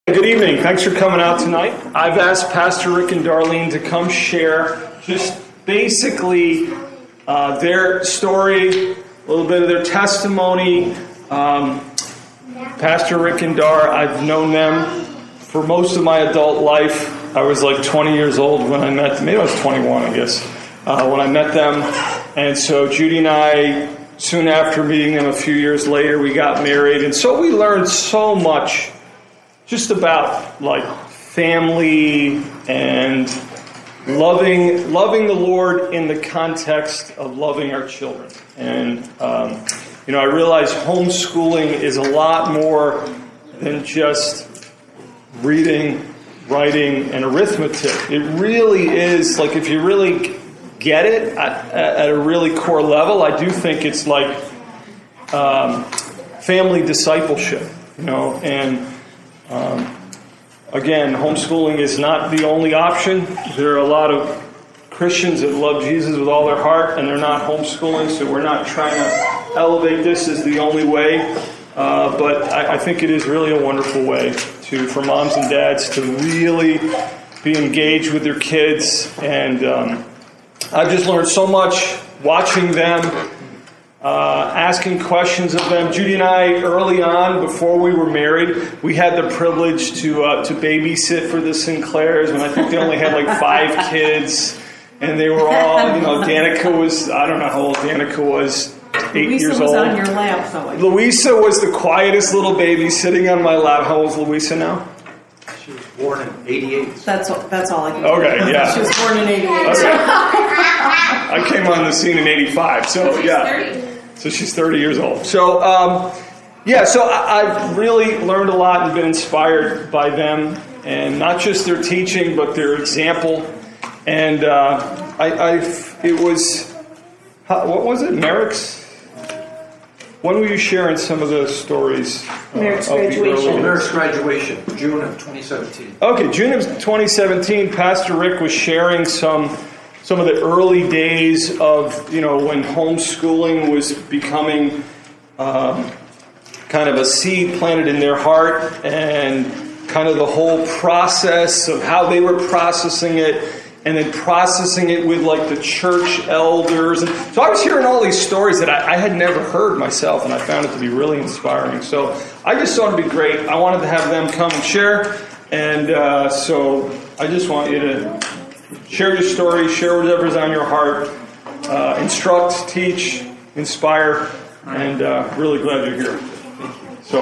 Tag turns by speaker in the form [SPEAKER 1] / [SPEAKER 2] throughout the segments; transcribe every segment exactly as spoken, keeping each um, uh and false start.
[SPEAKER 1] Good evening. Thanks for coming out tonight. I've asked Pastor Rick and Darlene to come share just basically uh, their story, a little bit of their testimony. Um, Pastor Rick and Dar, I've known them for most of my adult life. I was like twenty years old when I met them. Maybe I was twenty-one, I guess, uh, when I met them. And so Judy and I, soon after meeting them a few years later, we got married. And so we learned so much just about like family and loving loving the Lord in the context of loving our children. And, um, you know, I realize homeschooling is a lot more than just reading, writing, and arithmetic. It really is, like, if you really get it at, at a really core level, I do think it's like um, family discipleship, you know, and Um, again, homeschooling is not the only option. There are a lot of Christians that love Jesus with all their heart, and they're not homeschooling, so we're not trying to elevate this as the only way. Uh, but I, I think it is really a wonderful way to for moms and dads to really be engaged with their kids. And um, I've just learned so much watching them, Uh, asking questions of them. Judy and I, early on, before we were married, we had the privilege to uh, to babysit for the Sinclairs, and I think they only had like five kids, and they were all, you know, Danica was, I don't know how old Danica was, eight
[SPEAKER 2] Louisa
[SPEAKER 1] years
[SPEAKER 2] was
[SPEAKER 1] old.
[SPEAKER 2] on your lap, though.
[SPEAKER 1] Louisa was the quietest little baby sitting on my lap. How old is Louisa now?
[SPEAKER 3] She was born in eighty-eight.
[SPEAKER 2] That's that's all I can
[SPEAKER 1] Okay,
[SPEAKER 2] do.
[SPEAKER 1] yeah.
[SPEAKER 2] She was born in eighty-eight.
[SPEAKER 1] Okay. I came on the scene in eighty-five, so yeah. So she's thirty years old. So, um, yeah, so I, I've really learned a lot and been inspired by them, and not just their teaching, but their example. And uh, I, I've, it was, how, what was it, Merrick's? When were you sharing some of the stories? Uh,
[SPEAKER 2] Merrick's
[SPEAKER 1] of the
[SPEAKER 2] graduation.
[SPEAKER 1] early-
[SPEAKER 3] Merrick's graduation, June of twenty seventeen.
[SPEAKER 1] Okay, June of twenty seventeen, Pastor Rick was sharing some some of the early days of, you know, when homeschooling was becoming um, kind of a seed planted in their heart, and kind of the whole process of how they were processing it, and then processing it with like the church elders. And so I was hearing all these stories that I, I had never heard myself, and I found it to be really inspiring. So I just thought it'd be great. I wanted to have them come and share, and uh, so I just want you to share your story, share whatever's on your heart, uh, instruct, teach, inspire, and uh, really glad you're here. So,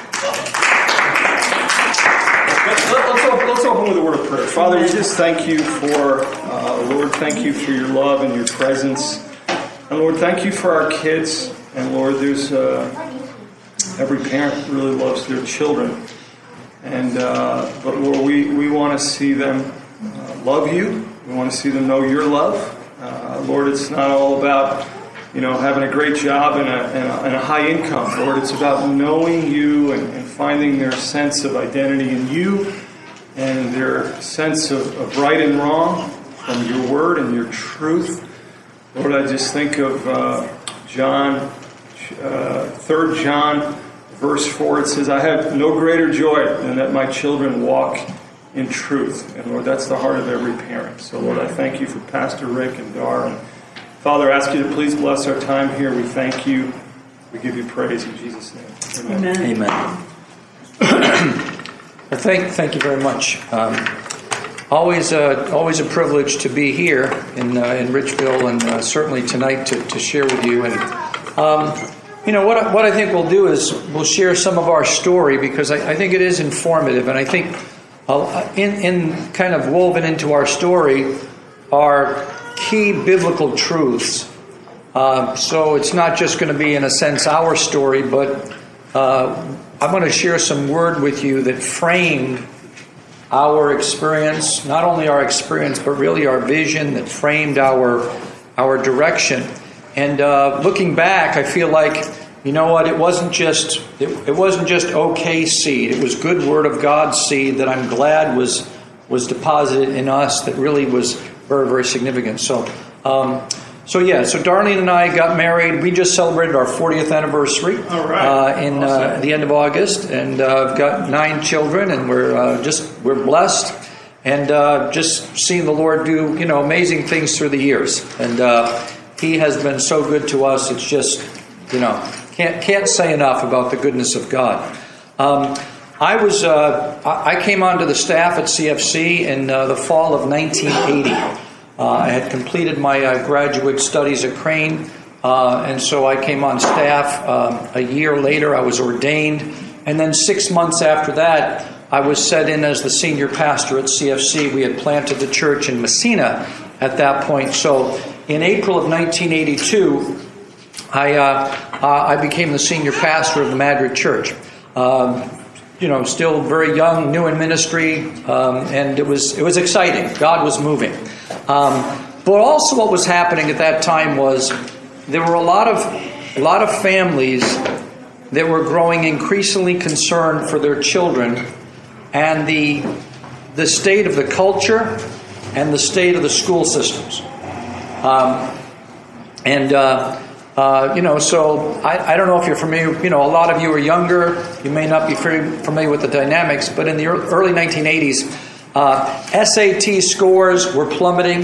[SPEAKER 1] let's, let's, open, let's open with a word of prayer. Father, we just thank you for, uh, Lord, thank you for your love and your presence. And Lord, thank you for our kids. And Lord, there's uh, every parent really loves their children. And uh, but Lord, we, we want to see them Uh, love you. We want to see them know your love. Uh, Lord, it's not all about, you know, having a great job and a, and a, and a high income. Lord, it's about knowing you and, and finding their sense of identity in you, and their sense of, of right and wrong from your word and your truth. Lord, I just think of uh, John, uh, Third John, verse four. It says, "I have no greater joy than that my children walk in truth." And Lord, that's the heart of every parent. So Lord, I thank you for Pastor Rick and Dar. And Father, I ask you to please bless our time here. We thank you. We give you praise in Jesus' name. Amen.
[SPEAKER 2] Amen.
[SPEAKER 4] Amen. Well, thank, thank you very much. Um, always, uh, always a privilege to be here in uh, in Richville, and uh, certainly tonight to, to share with you. And um, you know what? I, what I think we'll do is we'll share some of our story, because I, I think it is informative, and I think uh, in in kind of woven into our story are key biblical truths. Uh, so it's not just going to be, in a sense, our story, but uh, I'm going to share some word with you that framed our experience, not only our experience, but really our vision, that framed our our direction. And uh, looking back, I feel like, you know what, it wasn't just it, it wasn't just okay seed. It was good Word of God seed that I'm glad was was deposited in us, that really was very, very significant. So. Um, so yeah, so Darlene and I got married. We just celebrated our fortieth anniversary
[SPEAKER 1] All right.
[SPEAKER 4] uh, in uh, the end of August, and uh, I've got nine children, and we're uh, just we're blessed, and uh, just seeing the Lord do you know amazing things through the years, and uh, He has been so good to us. It's just you know can't can't say enough about the goodness of God. Um, I was uh, I came onto the staff at C F C in uh, the fall of nineteen eighty. Uh, I had completed my uh, graduate studies at Crane, uh, and so I came on staff. Um, a year later, I was ordained, and then six months after that, I was set in as the senior pastor at C F C. We had planted the church in Messina at that point. So in April of nineteen eighty-two, I uh, uh, I became the senior pastor of the Madrid Church. Um, you know, still very young, new in ministry, um, and it was it was exciting. God was moving. Um, but also what was happening at that time was there were a lot of a lot of families that were growing increasingly concerned for their children and the the state of the culture and the state of the school systems. Um, and uh, uh, you know, so I, I don't know if you're familiar. You know, a lot of you are younger. You may not be very familiar with the dynamics, but in the early nineteen eighties. Uh, S A T scores were plummeting.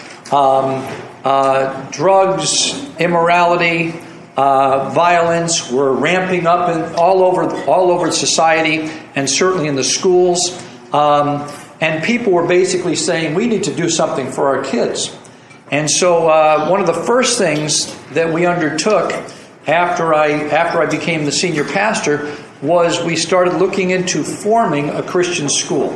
[SPEAKER 4] Um, uh, drugs, immorality, uh, violence were ramping up in, all over all over society, and certainly in the schools. Um, and people were basically saying, "We need to do something for our kids." And so, uh, one of the first things that we undertook after I after I became the senior pastor was we started looking into forming a Christian school.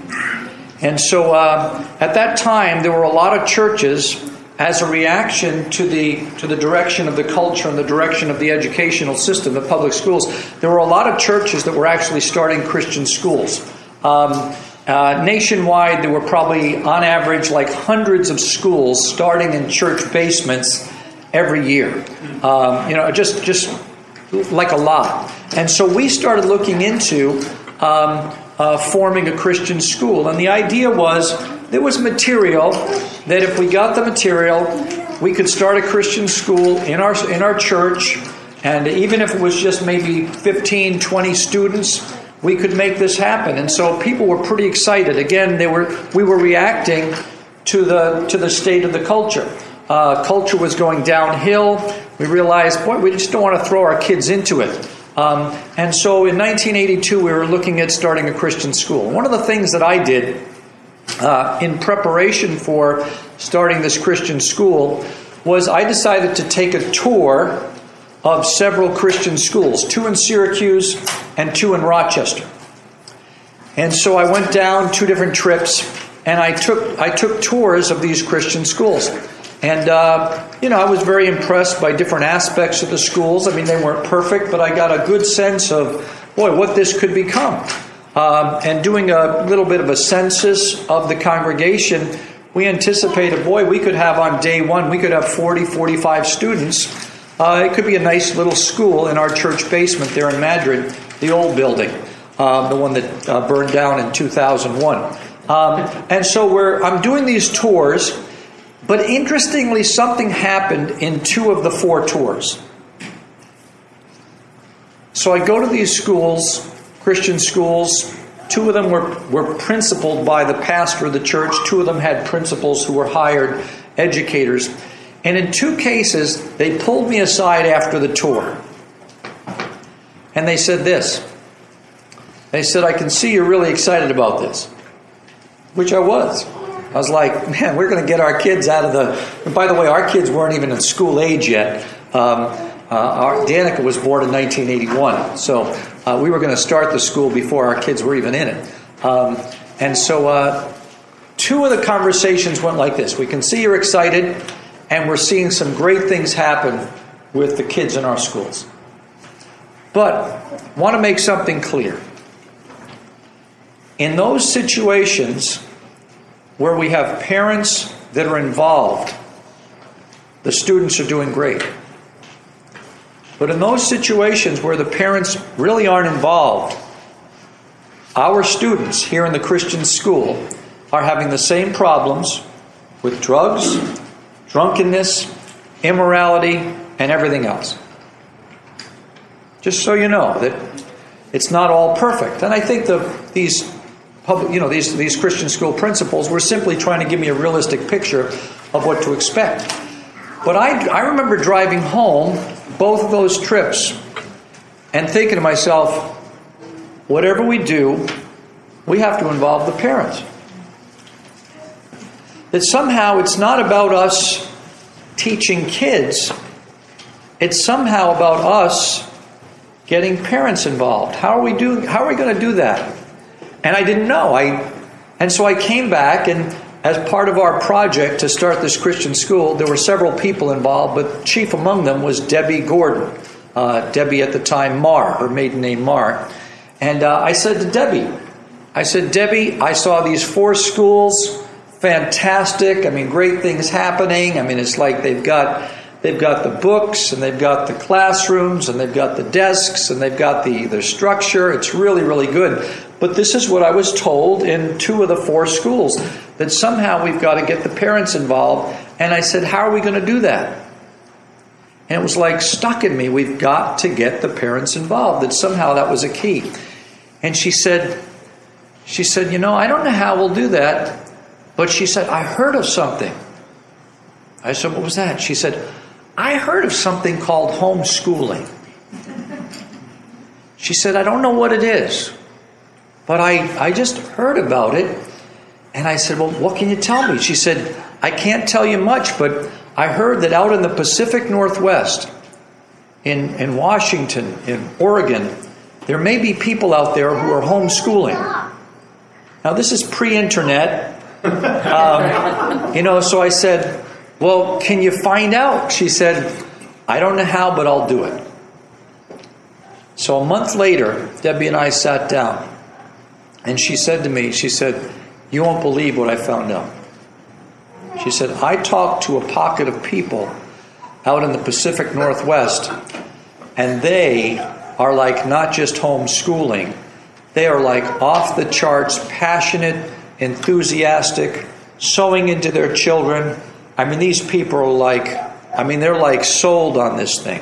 [SPEAKER 4] And so uh, at that time, there were a lot of churches, as a reaction to the to the direction of the culture and the direction of the educational system, the public schools, there were a lot of churches that were actually starting Christian schools. Um, uh, nationwide, there were probably, on average, like hundreds of schools starting in church basements every year. Um, you know, just just like a lot. And so we started looking into Um, Uh, forming a Christian school. And the idea was there was material that if we got the material, we could start a Christian school in our in our church, and even if it was just maybe fifteen, twenty students, we could make this happen. And so people were pretty excited. Again, they were we were reacting to the to the state of the culture. Uh, culture was going downhill. We realized, boy, we just don't want to throw our kids into it. Um, and so in nineteen eighty-two, we were looking at starting a Christian school. One of the things that I did uh, in preparation for starting this Christian school was I decided to take a tour of several Christian schools, two in Syracuse and two in Rochester. And so I went down two different trips, and I took I took tours of these Christian schools. And, uh, you know, I was very impressed by different aspects of the schools. I mean, they weren't perfect, but I got a good sense of, boy, what this could become. Um, and doing a little bit of a census of the congregation, we anticipated, boy, we could have on day one, we could have forty, forty-five students. Uh, it could be a nice little school in our church basement there in Madrid, the old building, uh, the one that uh, burned down in two thousand one. Um, and so we're, I'm doing these tours. But interestingly, something happened in two of the four tours. So I go to these schools, Christian schools. Two of them were, were principaled by the pastor of the church. Two of them had principals who were hired educators. And in two cases, they pulled me aside after the tour. And they said this. They said, "I can see you're really excited about this." Which I was. I was like, man, we're going to get our kids out of the... And by the way, our kids weren't even in school age yet. Um, uh, our, Danica was born in nineteen eighty-one. So uh, we were going to start the school before our kids were even in it. Um, and so uh, two of the conversations went like this. We can see you're excited, and we're seeing some great things happen with the kids in our schools. But I want to make something clear. In those situations where we have parents that are involved, the students are doing great. But in those situations where the parents really aren't involved, our students here in the Christian school are having the same problems with drugs, drunkenness, immorality, and everything else. Just so you know that it's not all perfect. And I think the, these public, you know, these, these Christian school principals were simply trying to give me a realistic picture of what to expect. But I, I remember driving home both of those trips and thinking to myself, whatever we do, we have to involve the parents. That somehow it's not about us teaching kids, it's somehow about us getting parents involved. How are we doing? How are we going to do that? And I didn't know. I, and so I came back, and as part of our project to start this Christian school, there were several people involved, but chief among them was Debbie Gordon. Uh, Debbie at the time, Marr, her maiden name Marr. And uh, I said to Debbie, I said, Debbie, I saw these four schools, fantastic. I mean, great things happening. I mean, it's like they've got they've got the books, and they've got the classrooms, and they've got the desks, and they've got the, the structure. It's really, really good. But this is what I was told in two of the four schools, that somehow we've got to get the parents involved. And I said, how are we going to do that? And it was like stuck in me. We've got to get the parents involved. That somehow that was a key. And she said, she said, you know, I don't know how we'll do that. But she said, I heard of something. I said, what was that? She said, I heard of something called homeschooling. She said, I don't know what it is, but I, I just heard about it. And I said, well, what can you tell me? She said, I can't tell you much, but I heard that out in the Pacific Northwest, in, in Washington, in Oregon, there may be people out there who are homeschooling. Now, this is pre-internet. Um, you know, so I said, well, can you find out? She said, I don't know how, but I'll do it. So a month later, Debbie and I sat down, and she said to me, she said, you won't believe what I found out. She said, I talked to a pocket of people out in the Pacific Northwest, and they are like not just homeschooling, they are like off the charts, passionate, enthusiastic, sowing into their children. I mean, these people are like, I mean, they're like sold on this thing.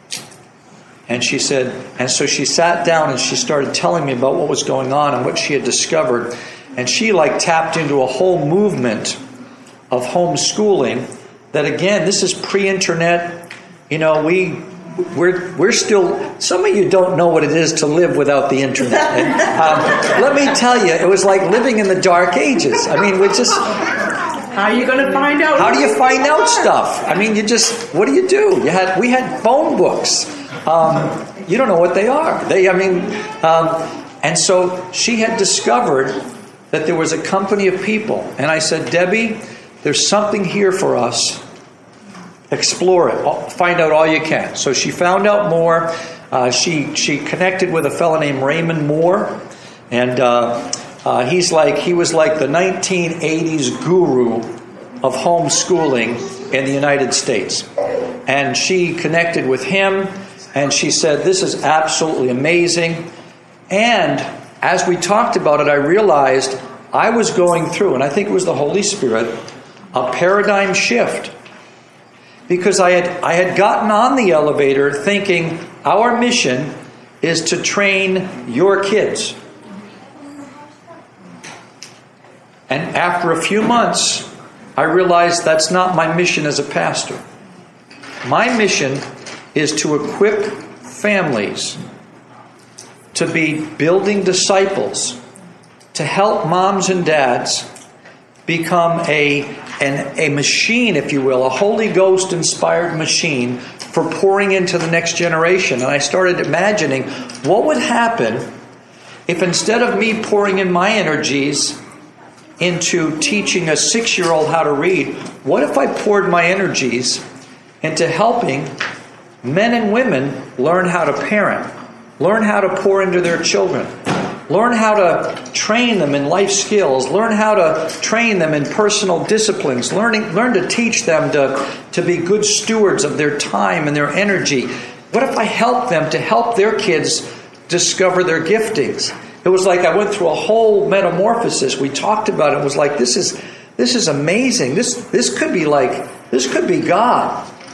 [SPEAKER 4] And she said, and so she sat down and she started telling me about what was going on and what she had discovered. And she like tapped into a whole movement of homeschooling that, again, this is pre-internet. You know, we, we're, we're still, some of you don't know what it is to live without the internet. And, um, let me tell you, it was like living in the dark ages. I mean, we just...
[SPEAKER 2] How are you going to find out?
[SPEAKER 4] How do you find out stuff? I mean, you just, what do you do? You had, we had phone books. Um, you don't know what they are. They, I mean, um, and so she had discovered that there was a company of people. And I said, Debbie, there's something here for us. Explore it. Find out all you can. So she found out more. Uh, she, she connected with a fellow named Raymond Moore. And, uh, Uh, he's like he was like the nineteen eighties guru of homeschooling in the United States. And she connected with him, and she said, this is absolutely amazing. And as we talked about it, I realized I was going through, and I think it was the Holy Spirit, a paradigm shift. Because I had I had gotten on the elevator thinking our mission is to train your kids. And after a few months, I realized that's not my mission as a pastor. My mission is to equip families to be building disciples, to help moms and dads become a, an, a machine, if you will, a Holy Ghost inspired machine for pouring into the next generation. And I started imagining what would happen if instead of me pouring in my energies into teaching a six-year-old how to read, what if I poured my energies into helping men and women learn how to parent, learn how to pour into their children, learn how to train them in life skills, learn how to train them in personal disciplines, learning, learn to teach them to, to be good stewards of their time and their energy. What if I help them to help their kids discover their giftings? It was like I went through a whole metamorphosis. We talked about it. It was like, this is this is amazing. This this could be like, this could be God.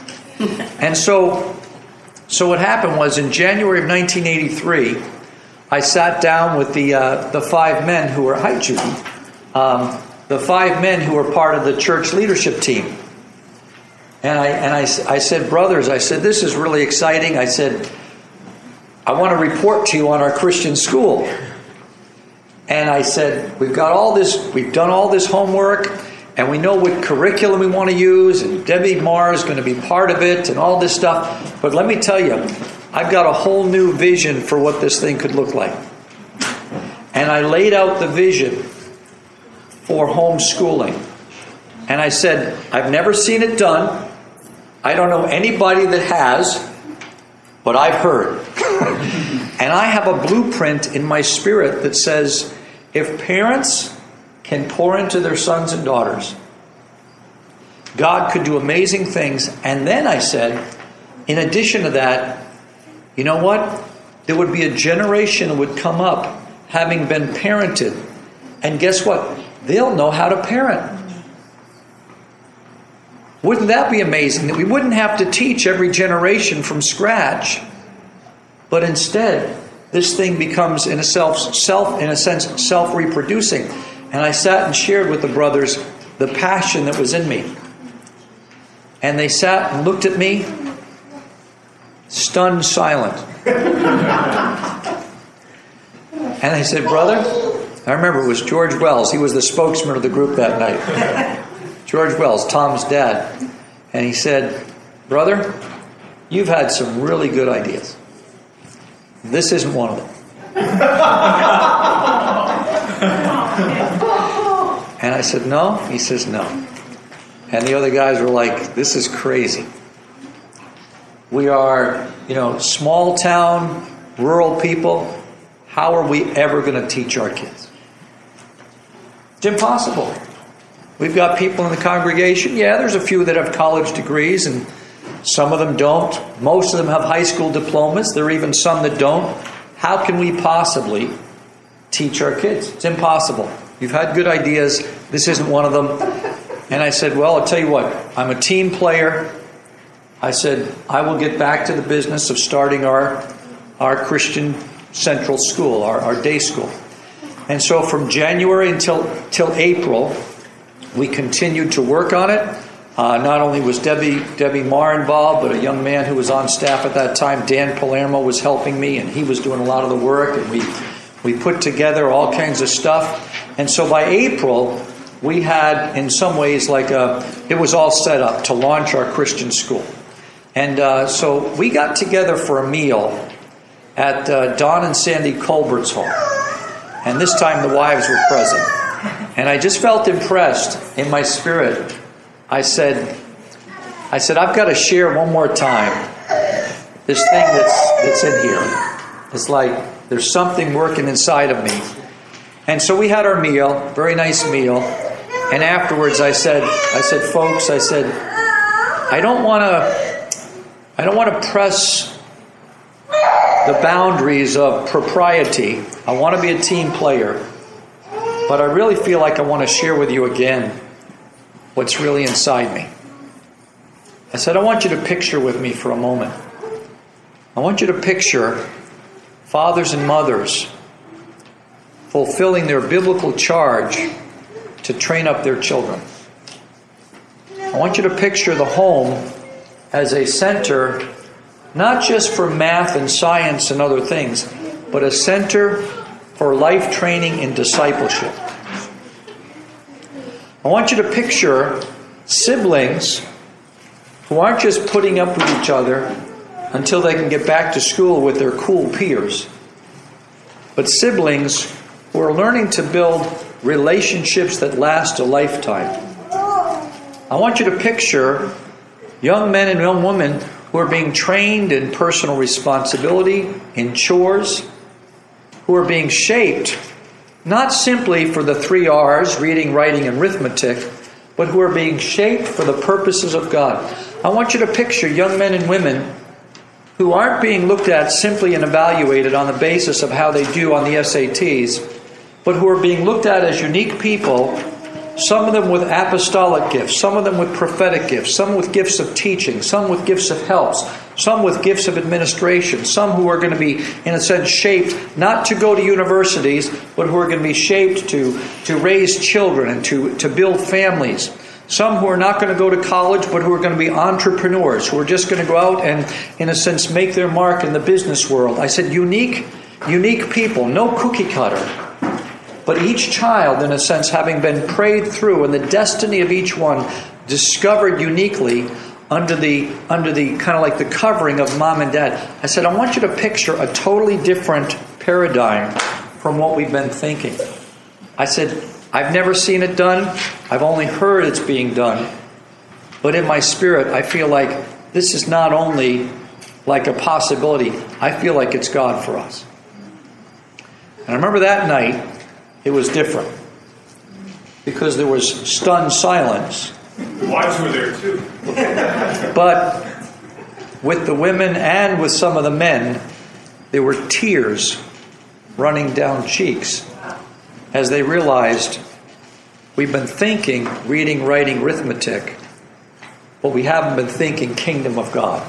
[SPEAKER 4] And so, so what happened was in January of nineteen eighty-three, I sat down with the uh, the five men who were, hi Judy, um, the five men who were part of the church leadership team. And I and I, I said, brothers, I said, this is really exciting. I said, I want to report to you on our Christian school. And I said, we've got all this, we've done all this homework, and we know what curriculum we want to use, and Debbie Marr is going to be part of it, and all this stuff. But let me tell you, I've got a whole new vision for what this thing could look like. And I laid out the vision for homeschooling. And I said, I've never seen it done. I don't know anybody that has, but I've heard. And I have a blueprint in my spirit that says, if parents can pour into their sons and daughters, God could do amazing things. And then I said, in addition to that, you know what? There would be a generation that would come up having been parented. And guess what? They'll know how to parent. Wouldn't that be amazing? That we wouldn't have to teach every generation from scratch, but instead, this thing becomes, in a self, self, in a sense, self-reproducing. And I sat and shared with the brothers the passion that was in me. And they sat and looked at me, stunned silent. And I said, brother, I remember it was George Wells. He was the spokesman of the group that night. George Wells, Tom's dad. And he said, brother, you've had some really good ideas. This isn't one of them. And I said, no? He says, no. And the other guys were like, this is crazy. We are, you know, small town, rural people. How are we ever going to teach our kids? It's impossible. We've got people in the congregation. Yeah, there's a few that have college degrees, and some of them don't. Most of them have high school diplomas. There are even some that don't. How can we possibly teach our kids? It's impossible. You've had good ideas. This isn't one of them. And I said, well, I'll tell you what. I'm a team player. I said, I will get back to the business of starting our, our Christian Central School, our, our day school. And so from January until till April, we continued to work on it. Uh, not only was Debbie Debbie Marr involved, but a young man who was on staff at that time, Dan Palermo, was helping me, and he was doing a lot of the work. And we we put together all kinds of stuff. And so by April, we had, in some ways, like a, it was all set up to launch our Christian school. And uh, so we got together for a meal at uh, Don and Sandy Colbert's home. And this time the wives were present. And I just felt impressed in my spirit. I said, I said, I've got to share one more time this thing that's that's in here. It's like there's something working inside of me. And so we had our meal, very nice meal. And afterwards I said, I said, folks, I said, I don't want to, I don't want to press the boundaries of propriety. I want to be a team player. But I really feel like I want to share with you again what's really inside me. I said, I want you to picture with me for a moment. I want you to picture fathers and mothers fulfilling their biblical charge to train up their children. I want you to picture the home as a center, not just for math and science and other things, but a center for life training and discipleship. I want you to picture siblings who aren't just putting up with each other until they can get back to school with their cool peers, but siblings who are learning to build relationships that last a lifetime. I want you to picture young men and young women who are being trained in personal responsibility, in chores, who are being shaped not simply for the three R's, reading, writing, and arithmetic, but who are being shaped for the purposes of God. I want you to picture young men and women who aren't being looked at simply and evaluated on the basis of how they do on the S A Ts, but who are being looked at as unique people Some of them with apostolic gifts, some of them with prophetic gifts, some with gifts of teaching, some with gifts of helps, some with gifts of administration, some who are going to be, in a sense, shaped not to go to universities, but who are going to be shaped to, to raise children and to, to build families. Some who are not going to go to college, but who are going to be entrepreneurs, who are just going to go out and, in a sense, make their mark in the business world. I said unique, unique people, no cookie cutter. But each child, in a sense, having been prayed through and the destiny of each one discovered uniquely under the under the kind of like the covering of mom and dad. I said, I want you to picture a totally different paradigm from what we've been thinking. I said, I've never seen it done. I've only heard it's being done. But in my spirit, I feel like this is not only like a possibility. I feel like it's God for us. And I remember that night, it was different because there was stunned silence.
[SPEAKER 1] The wives were there too.
[SPEAKER 4] But with the women and with some of the men, there were tears running down cheeks as they realized we've been thinking reading, writing, arithmetic, but we haven't been thinking kingdom of God.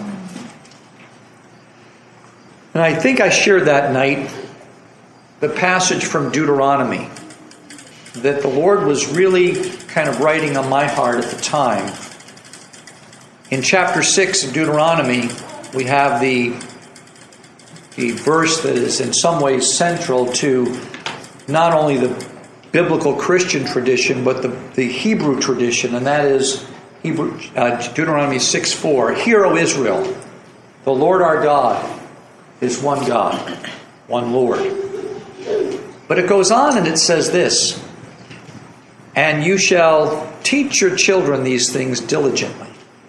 [SPEAKER 4] And I think I shared that night the passage from Deuteronomy that the Lord was really kind of writing on my heart at the time. In chapter six of Deuteronomy, we have the, the verse that is in some ways central to not only the biblical Christian tradition, but the, the Hebrew tradition, and that is Hebrew, uh, Deuteronomy six four. Hear, O Israel, the Lord our God is one God, one Lord. But it goes on and it says this, and you shall teach your children these things diligently.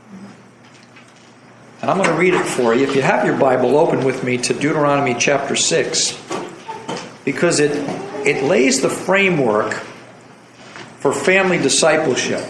[SPEAKER 4] And I'm going to read it for you. If you have your Bible, open with me to Deuteronomy chapter six, because it, it lays the framework for family discipleship.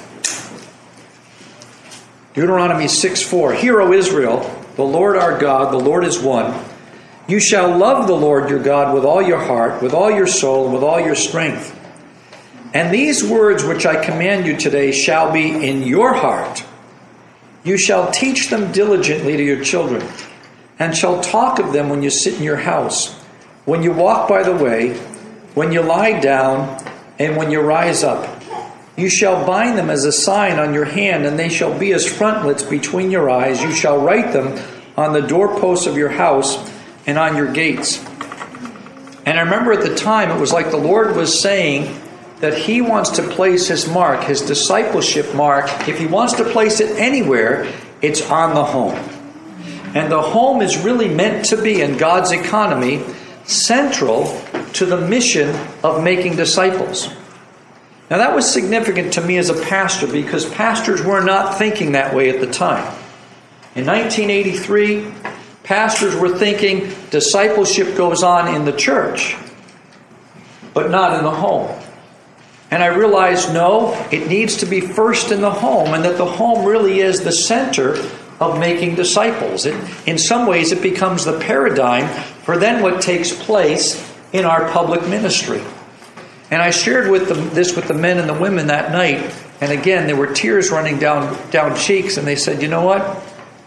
[SPEAKER 4] Deuteronomy six four. Hear, O Israel, the Lord our God, the Lord is one. You shall love the Lord your God with all your heart, with all your soul, and with all your strength. And these words which I command you today shall be in your heart. You shall teach them diligently to your children, and shall talk of them when you sit in your house, when you walk by the way, when you lie down, and when you rise up. You shall bind them as a sign on your hand, and they shall be as frontlets between your eyes. You shall write them on the doorposts of your house and on your gates. And I remember at the time, it was like the Lord was saying that He wants to place His mark, His discipleship mark. If He wants to place it anywhere, it's on the home. And the home is really meant to be, in God's economy, central to the mission of making disciples. Now that was significant to me as a pastor, because pastors were not thinking that way at the time. In nineteen eighty-three, pastors were thinking discipleship goes on in the church, but not in the home. And I realized, no, it needs to be first in the home, and that the home really is the center of making disciples. It, in some ways, it becomes the paradigm for then what takes place in our public ministry. And I shared with them, this with the men and the women that night, and again, there were tears running down, down cheeks, and they said, you know what?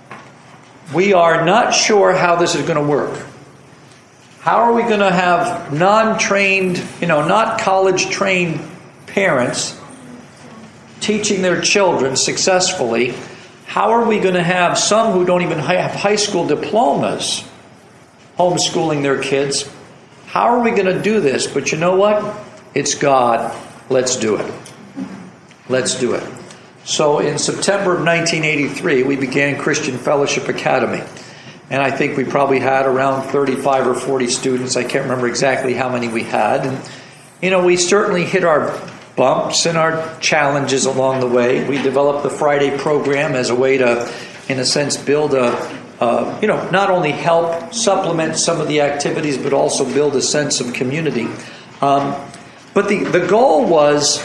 [SPEAKER 4] We are not sure how this is going to work. How are we going to have non-trained, you know, not college-trained parents teaching their children successfully? How are we going to have some who don't even have high school diplomas homeschooling their kids? How are we going to do this? But you know what? It's God. Let's do it. Let's do it. So in September of nineteen eighty-three, we began Christian Fellowship Academy. And I think we probably had around thirty-five or forty students. I can't remember exactly how many we had. And, you know, we certainly hit our bumps and our challenges along the way. We developed the Friday program as a way to, in a sense, build a, uh, you know, not only help supplement some of the activities, but also build a sense of community. Um, but the, the goal was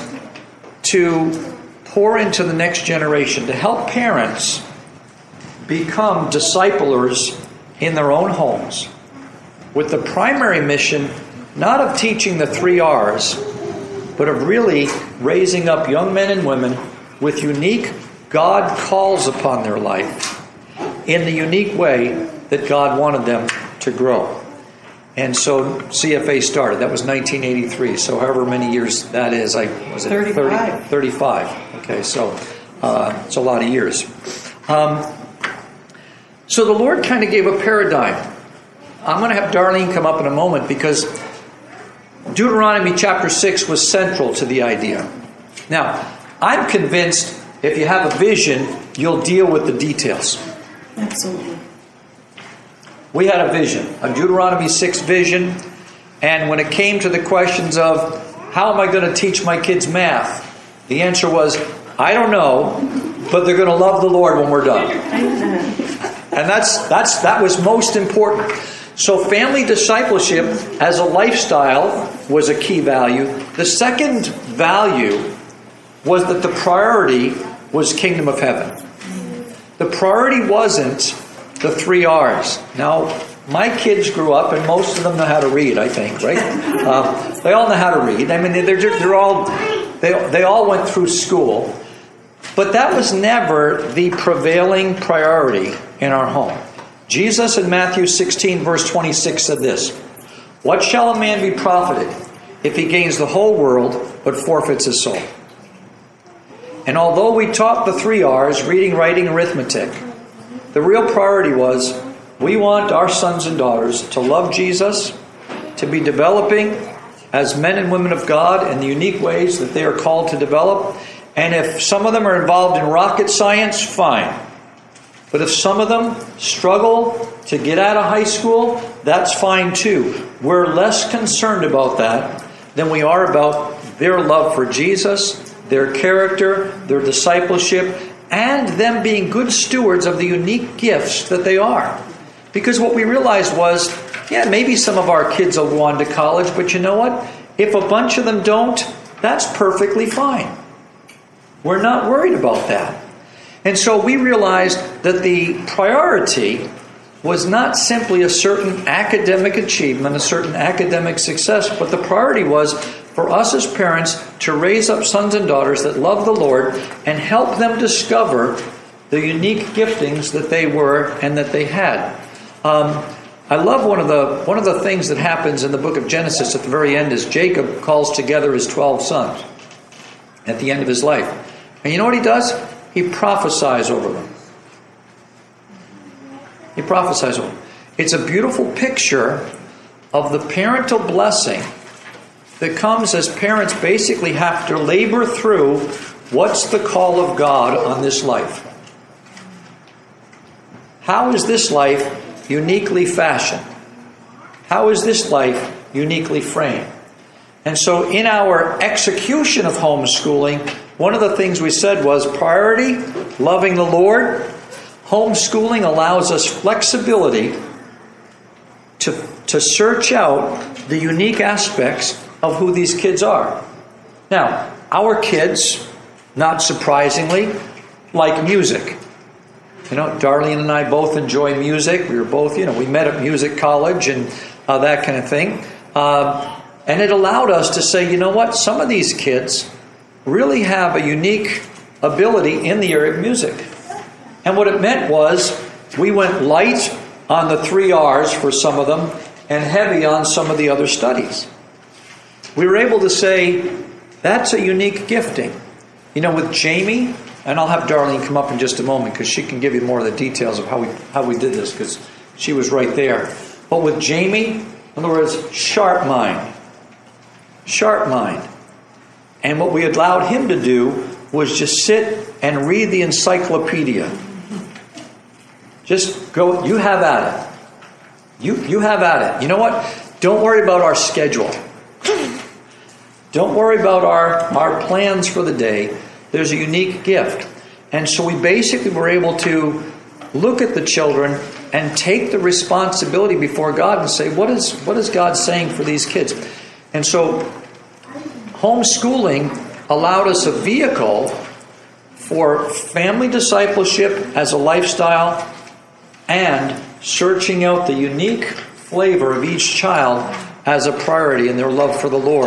[SPEAKER 4] to pour into the next generation, to help parents become disciplers in their own homes, with the primary mission not of teaching the three R's, but of really raising up young men and women with unique God calls upon their life in the unique way that God wanted them to grow. And so C F A started. That was nineteen eighty-three. So however many years that is, I was it
[SPEAKER 2] thirty-five.
[SPEAKER 4] thirty, thirty-five. Okay, so uh, it's a lot of years. Um, so the Lord kind of gave a paradigm. I'm going to have Darlene come up in a moment because Deuteronomy chapter six was central to the idea. Now, I'm convinced if you have a vision, you'll deal with the details.
[SPEAKER 2] Absolutely.
[SPEAKER 4] We had a vision, a Deuteronomy six vision, and when it came to the questions of how am I going to teach my kids math, the answer was, I don't know, but they're going to love the Lord when we're done. And that's that's that was most important. So family discipleship as a lifestyle was a key value. The second value was that the priority was kingdom of heaven. The priority wasn't the three R's. Now, my kids grew up, and most of them know how to read, I think, right? Uh, they all know how to read. I mean, they're, they're all, they, they all went through school. But that was never the prevailing priority in our home. Jesus in Matthew sixteen, verse twenty-six said this, "What shall a man be profited if he gains the whole world but forfeits his soul?" And although we taught the three R's, reading, writing, arithmetic, the real priority was we want our sons and daughters to love Jesus, to be developing as men and women of God in the unique ways that they are called to develop. And if some of them are involved in rocket science, fine. But if some of them struggle to get out of high school, that's fine too. We're less concerned about that than we are about their love for Jesus, their character, their discipleship, and them being good stewards of the unique gifts that they are. Because what we realized was, yeah, maybe some of our kids will go on to college, but you know what? If a bunch of them don't, that's perfectly fine. We're not worried about that. And so we realized that the priority was not simply a certain academic achievement, a certain academic success, but the priority was for us as parents to raise up sons and daughters that love the Lord and help them discover the unique giftings that they were and that they had. Um, I love one of the one of the things that happens in the book of Genesis at the very end is Jacob calls together his twelve sons at the end of his life. And you know what he does? He prophesies over them. He prophesies over them. It's a beautiful picture of the parental blessing that comes as parents basically have to labor through what's the call of God on this life. How is this life uniquely fashioned? How is this life uniquely framed? And so in our execution of homeschooling, one of the things we said was priority, loving the Lord. Homeschooling allows us flexibility to, to search out the unique aspects of who these kids are. Now, our kids, not surprisingly, like music. You know, Darlene and I both enjoy music. We were both, you know, we met at music college and uh, that kind of thing. Uh, and it allowed us to say, you know what, some of these kids really have a unique ability in the area of music. And what it meant was we went light on the three R's for some of them and heavy on some of the other studies. We were able to say, that's a unique gifting. You know, with Jamie, and I'll have Darlene come up in just a moment because she can give you more of the details of how we how we did this because she was right there. But with Jamie, in other words, sharp mind. Sharp mind. And what we allowed him to do was just sit and read the encyclopedia. Just go, you have at it. You, you have at it. You know what? Don't worry about our schedule. Don't worry about our, our plans for the day. There's a unique gift. And so we basically were able to look at the children and take the responsibility before God and say, what is, what is God saying for these kids? And so homeschooling allowed us a vehicle for family discipleship as a lifestyle and searching out the unique flavor of each child as a priority in their love for the Lord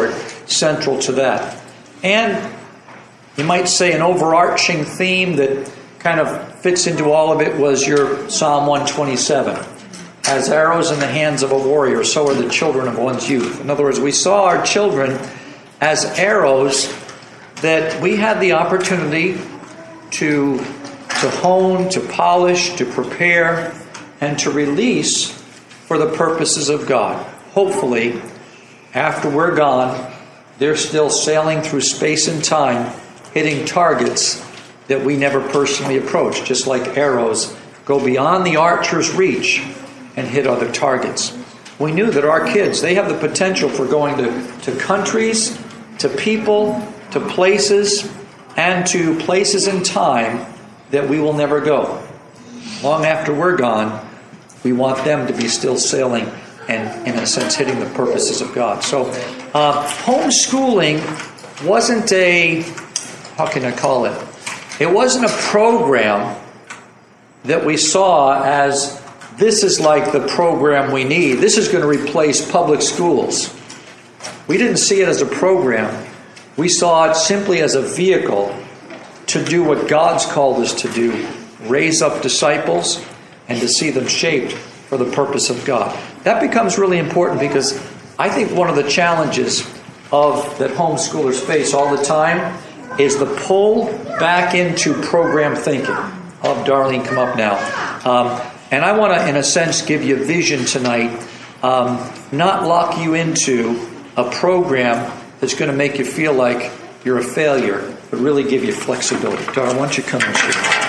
[SPEAKER 4] central to that. And you might say an overarching theme that kind of fits into all of it was your Psalm one twenty-seven. As arrows in the hands of a warrior, so are the children of one's youth. In other words, we saw our children as arrows that we had the opportunity to, to hone, to polish, to prepare, and to release for the purposes of God. Hopefully, after we're gone, they're still sailing through space and time, hitting targets that we never personally approached, just like arrows go beyond the archer's reach and hit other targets. We knew that our kids, they have the potential for going to, to countries, to people, to places, and to places in time that we will never go. Long after we're gone, we want them to be still sailing and, in a sense, hitting the purposes of God. So, uh, homeschooling wasn't a, how can I call it? It wasn't a program that we saw as, this is like the program we need. This is going to replace public schools. We didn't see it as a program. We saw it simply as a vehicle to do what God's called us to do, raise up disciples and to see them shaped for the purpose of God. That becomes really important because I think one of the challenges of that homeschoolers face all the time is the pull back into program thinking. I'll have Darlene come up now. Um, and I want to, in a sense, give you a vision tonight, um, not lock you into a program that's going to make you feel like you're a failure, but really give you flexibility. Dar, why don't you come and share?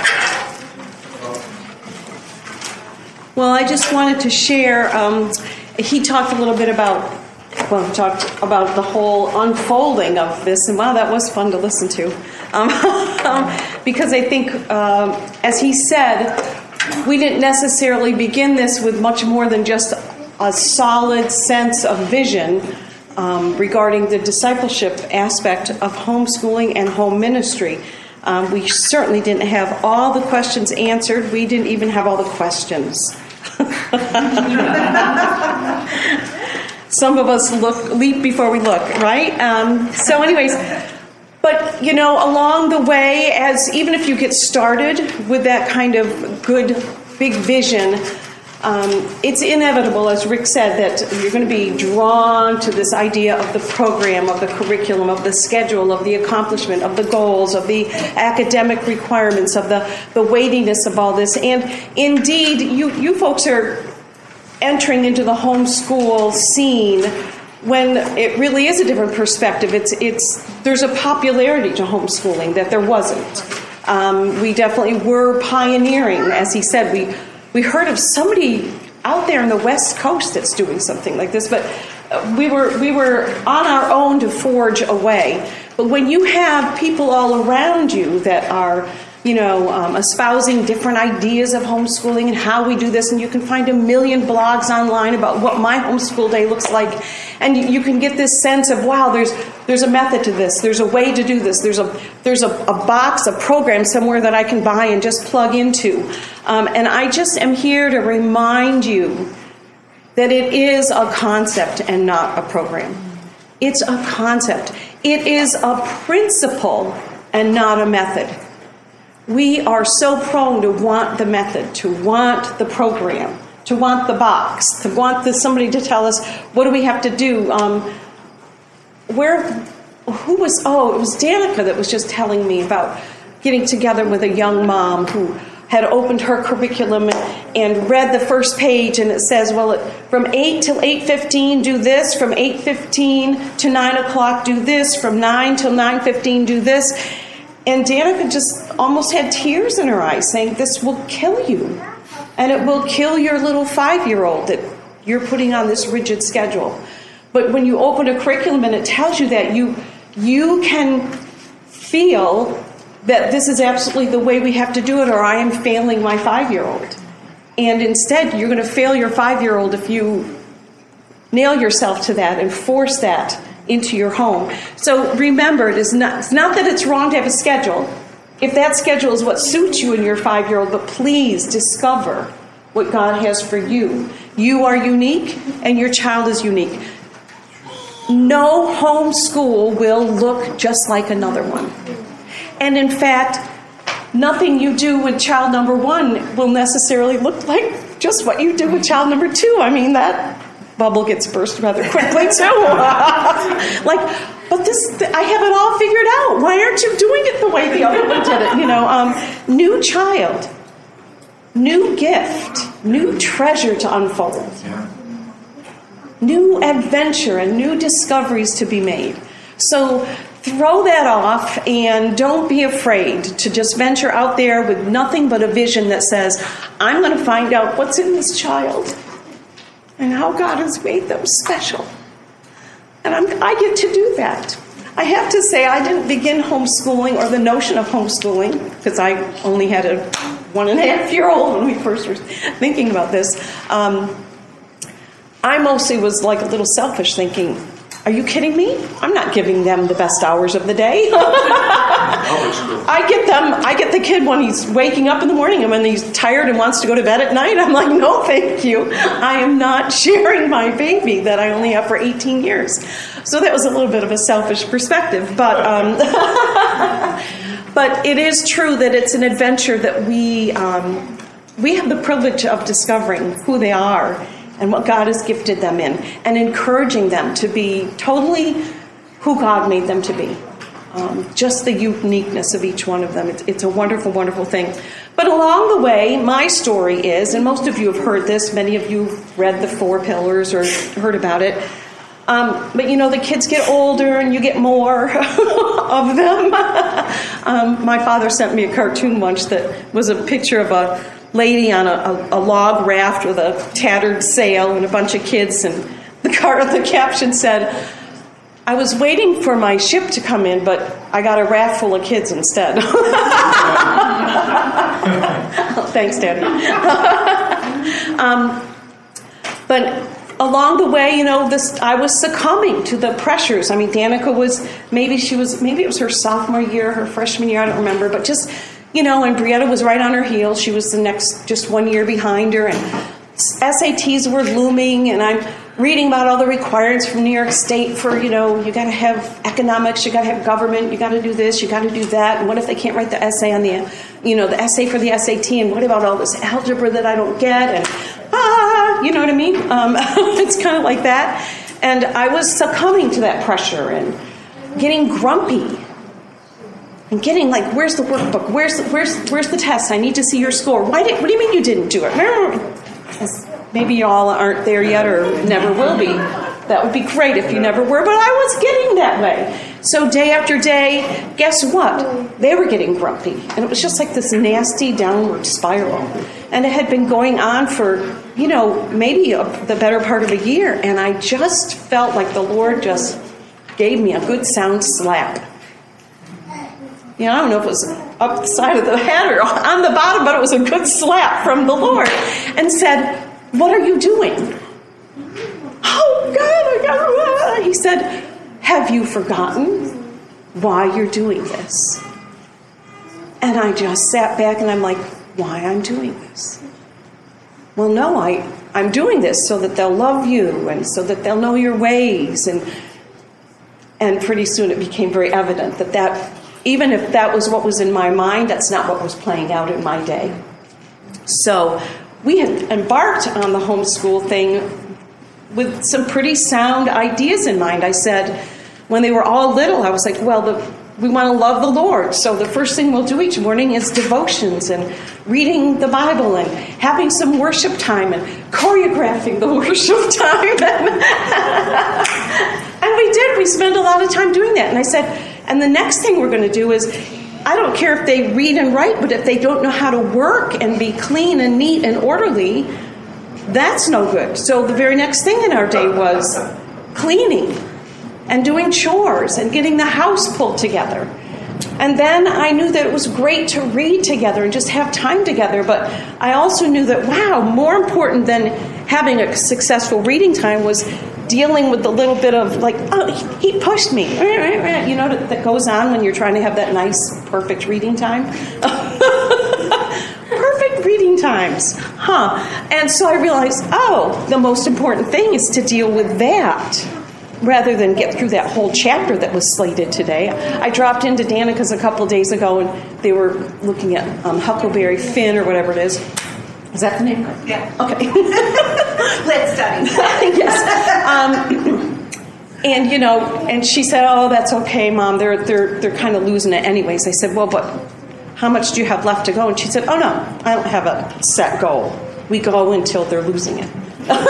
[SPEAKER 2] Well, I just wanted to share, um, he talked a little bit about, well, he talked about the whole unfolding of this, and wow, that was fun to listen to. Um, because I think, um, as he said, we didn't necessarily begin this with much more than just a solid sense of vision um, regarding the discipleship aspect of homeschooling and home ministry. Um, we certainly didn't have all the questions answered. We didn't even have all the questions. Some of us look leap before we look, right? Um, so anyways, but, you know, along the way, as even if you get started with that kind of good, big vision, um, it's inevitable, as Rick said, that you're going to be drawn to this idea of the program, of the curriculum, of the schedule, of the accomplishment, of the goals, of the academic requirements, of the, the weightiness of all this. And indeed, you, you folks are entering into the homeschool scene when it really is a different perspective. It's it's there's a popularity to homeschooling that there wasn't. Um, we definitely were pioneering, as he said. We we heard of somebody out there in the West Coast that's doing something like this, but we were we were on our own to forge a way. But when you have people all around you that are, you know, um, espousing different ideas of homeschooling and how we do this, and you can find a million blogs online about what my homeschool day looks like, and you, you can get this sense of, wow, there's there's a method to this, there's a way to do this, there's a there's a, a box, a program somewhere that I can buy and just plug into, um, and I just am here to remind you that it is a concept and not a program. It's a concept. It is a principle and not a method. We are so prone to want the method, to want the program, to want the box, to want the, somebody to tell us, what do we have to do? Um, where, who was, oh, it was Danica that was just telling me about getting together with a young mom who had opened her curriculum and read the first page, and it says, well, it, from eight till eight fifteen, do this. From eight fifteen to nine o'clock, do this. From nine till nine fifteen, do this. And Danica just almost had tears in her eyes, saying, this will kill you. And it will kill your little five-year-old that you're putting on this rigid schedule. But when you open a curriculum and it tells you that, you you can feel that this is absolutely the way we have to do it, or I am failing my five-year-old. And instead, you're going to fail your five-year-old if you nail yourself to that and force that into your home. So remember, it is not, it's not that it's wrong to have a schedule. If that schedule is what suits you and your five-year-old, but please discover what God has for you. You are unique, and your child is unique. no home school will look just like another one. And in fact, nothing you do with child number one will necessarily look like just what you do with child number two. I mean, that bubble gets burst rather quickly too. Like, but this, I have it all figured out. Why aren't you doing it the way the other one did it? You know, um, new child, new gift, new treasure to unfold, new adventure and new discoveries to be made. So throw that off and don't be afraid to just venture out there with nothing but a vision that says, I'm going to find out what's in this child and how God has made them special. And I'm, I get to do that. I have to say, I didn't begin homeschooling or the notion of homeschooling, because I only had a one and a half year old when we first were thinking about this. Um, I mostly was like a little selfish, thinking, are you kidding me? I'm not giving them the best hours of the day. I get them, I get the kid when he's waking up in the morning and when he's tired and wants to go to bed at night. I'm like, no, thank you. I am not sharing my baby that I only have for eighteen years. So that was a little bit of a selfish perspective. But, um, but it is true that it's an adventure that we, um, we have the privilege of discovering who they are and what God has gifted them in, and encouraging them to be totally who God made them to be. Um, just the uniqueness of each one of them. It's, it's a wonderful, wonderful thing. But along the way, my story is, and most of you have heard this, many of you have read The Four Pillars or heard about it, um, but you know, the kids get older and you get more of them. um, my father sent me a cartoon once that was a picture of a lady on a, a, a log raft with a tattered sail and a bunch of kids, and the car, the caption said, I was waiting for my ship to come in, but I got a raft full of kids instead. Oh, thanks, Daddy. um, but along the way, you know, this I was succumbing to the pressures. I mean, Danica was, maybe she was, maybe it was her sophomore year, her freshman year, I don't remember, but just, you know, and Brietta was right on her heels. She was the next, just one year behind her, and S A Ts were looming, and I'm reading about all the requirements from New York State for, you know, you got to have economics, you got to have government, you got to do this, you got to do that, and what if they can't write the essay on the, you know, the essay for the S A T, and what about all this algebra that I don't get, and ah, you know what I mean? Um, it's kind of like that, and I was succumbing to that pressure and getting grumpy. And getting like, where's the workbook? Where's the, where's where's the test? I need to see your score. Why did? What do you mean you didn't do it? Maybe you all aren't there yet, or never will be. That would be great if you never were. But I was getting that way. So day after day, guess what? They were getting grumpy, and it was just like this nasty downward spiral. And it had been going on for, you know, maybe a, the better part of a year. And I just felt like the Lord just gave me a good sound slap. You know, I don't know if it was up the side of the head or on the bottom, but it was a good slap from the Lord, and said, what are you doing? Oh, God, I got it. He said, have you forgotten why you're doing this? And I just sat back and I'm like, why I'm doing this? Well, no, I, I'm doing this so that they'll love you and so that they'll know your ways. And, and pretty soon it became very evident that that even if that was what was in my mind, that's not what was playing out in my day. So we had embarked on the homeschool thing with some pretty sound ideas in mind. I said, when they were all little, I was like, well, the, we want to love the Lord. So the first thing we'll do each morning is devotions and reading the Bible and having some worship time and choreographing the worship time. And we did. We spent a lot of time doing that. And I said, and the next thing we're going to do is, I don't care if they read and write, but if they don't know how to work and be clean and neat and orderly, that's no good. So the very next thing in our day was cleaning and doing chores and getting the house pulled together. And then I knew that it was great to read together and just have time together, but I also knew that, wow, more important than having a successful reading time was dealing with the little bit of like, oh, he pushed me, you know, that goes on when you're trying to have that nice, perfect reading time. Perfect reading times, huh? And so I realized, oh, the most important thing is to deal with that rather than get through that whole chapter that was slated today, I dropped into Danica's a couple days ago, and they were looking at um, Huckleberry Finn or whatever it is. Is that the name?
[SPEAKER 5] Yeah.
[SPEAKER 2] Okay.
[SPEAKER 5] Let's study.
[SPEAKER 2] Yes. Um, and you know, and she said, "Oh, that's okay, Mom. They're they're they're kind of losing it anyways." I said, "Well, but how much do you have left to go?" And she said, "Oh no, I don't have a set goal. We go until they're losing it."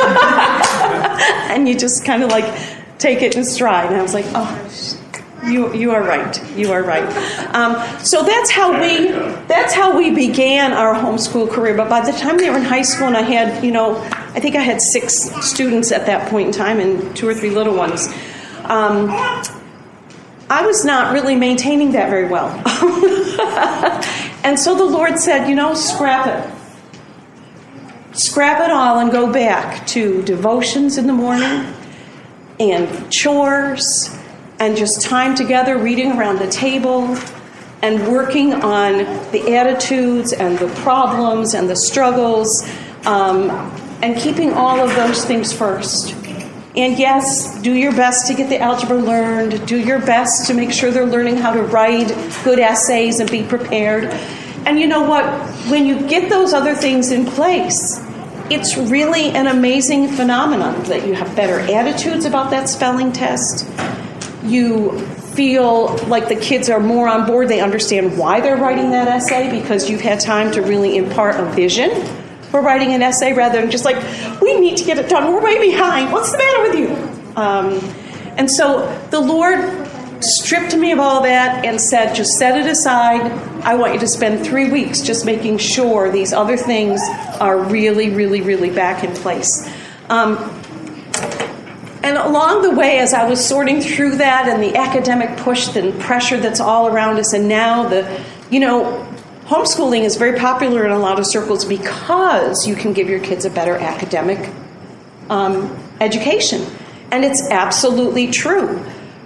[SPEAKER 2] And you just kind of like take it in stride. And I was like, "Oh, you you are right. You are right." Um, so that's how we that's how we began our homeschool career. But by the time they were in high school, and I had, you know, I think I had six students at that point in time, and two or three little ones. Um, I was not really maintaining that very well. And so the Lord said, you know, scrap it. Scrap it all and go back to devotions in the morning and chores and just time together reading around the table and working on the attitudes and the problems and the struggles, um, and keeping all of those things first. And yes, do your best to get the algebra learned. Do your best to make sure they're learning how to write good essays and be prepared. And you know what? When you get those other things in place, it's really an amazing phenomenon that you have better attitudes about that spelling test. You feel like the kids are more on board. They understand why they're writing that essay because you've had time to really impart a vision for writing an essay rather than just like, we need to get it done. We're way behind. What's the matter with you? Um, and so the Lord stripped me of all that and said, just set it aside. I want you to spend three weeks just making sure these other things are really, really, really back in place. Um, and along the way, as I was sorting through that and the academic push and pressure that's all around us, and now the, you know, homeschooling is very popular in a lot of circles because you can give your kids a better academic um, education. And it's absolutely true.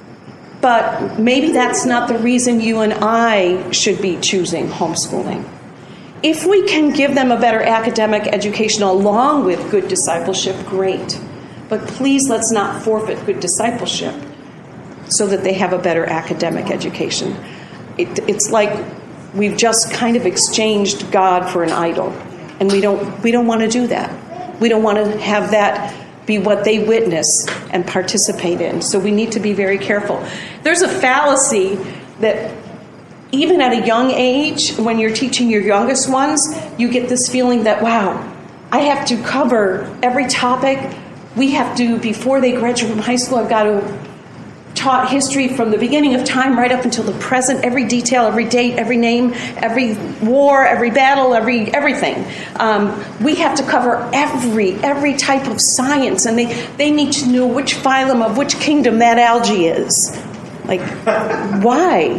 [SPEAKER 2] But maybe that's not the reason you and I should be choosing homeschooling. If we can give them a better academic education along with good discipleship, great. But please, let's not forfeit good discipleship so that they have a better academic education. It, it's like we've just kind of exchanged God for an idol, and we don't we don't want to do that. We don't want to have that be what they witness and participate in. So we need to be very careful. There's a fallacy that even at a young age, when you're teaching your youngest ones, you get this feeling that, wow, I have to cover every topic. We have to, before they graduate from high school, I've got to taught history from the beginning of time right up until the present, every detail, every date, every name, every war, every battle, every everything. Um, we have to cover every every type of science, and they, they need to know which phylum of which kingdom that algae is. Like, why?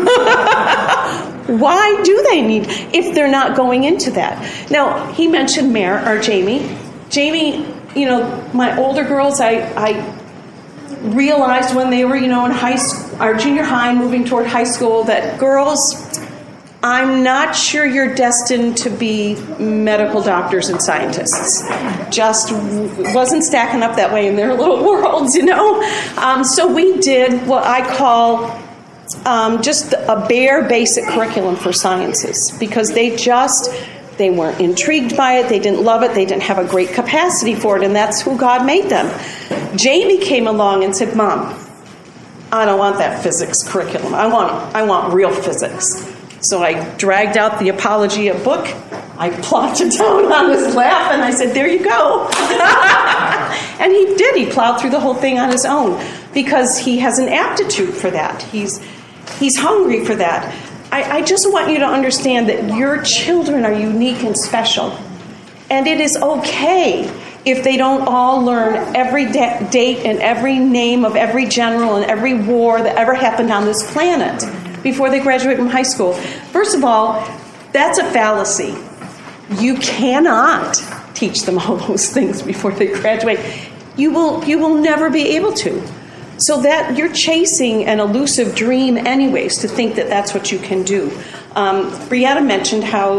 [SPEAKER 2] Why do they need, if they're not going into that? Now, he mentioned Mare, or Jamie. Jamie, you know, my older girls, I... I realized when they were, you know, in high school, our junior high, moving toward high school, that girls, I'm not sure you're destined to be medical doctors and scientists. Just wasn't stacking up that way in their little worlds, you know. Um, so we did what I call um, just a bare basic curriculum for sciences, because they just, they weren't intrigued by it, they didn't love it, they didn't have a great capacity for it, and that's who God made them. Jamie came along and said, Mom, I don't want that physics curriculum. I want I want real physics. So I dragged out the Apologia book, I plopped it down on his lap, and I said, there you go. And he did. He plowed through the whole thing on his own because he has an aptitude for that. He's he's hungry for that. I, I just want you to understand that your children are unique and special. And it is okay if they don't all learn every de- date and every name of every general and every war that ever happened on this planet before they graduate from high school. First of all, that's a fallacy. You cannot teach them all those things before they graduate. You will, you will never be able to. So that you're chasing an elusive dream anyways, to think that that's what you can do. Um, Brianna mentioned how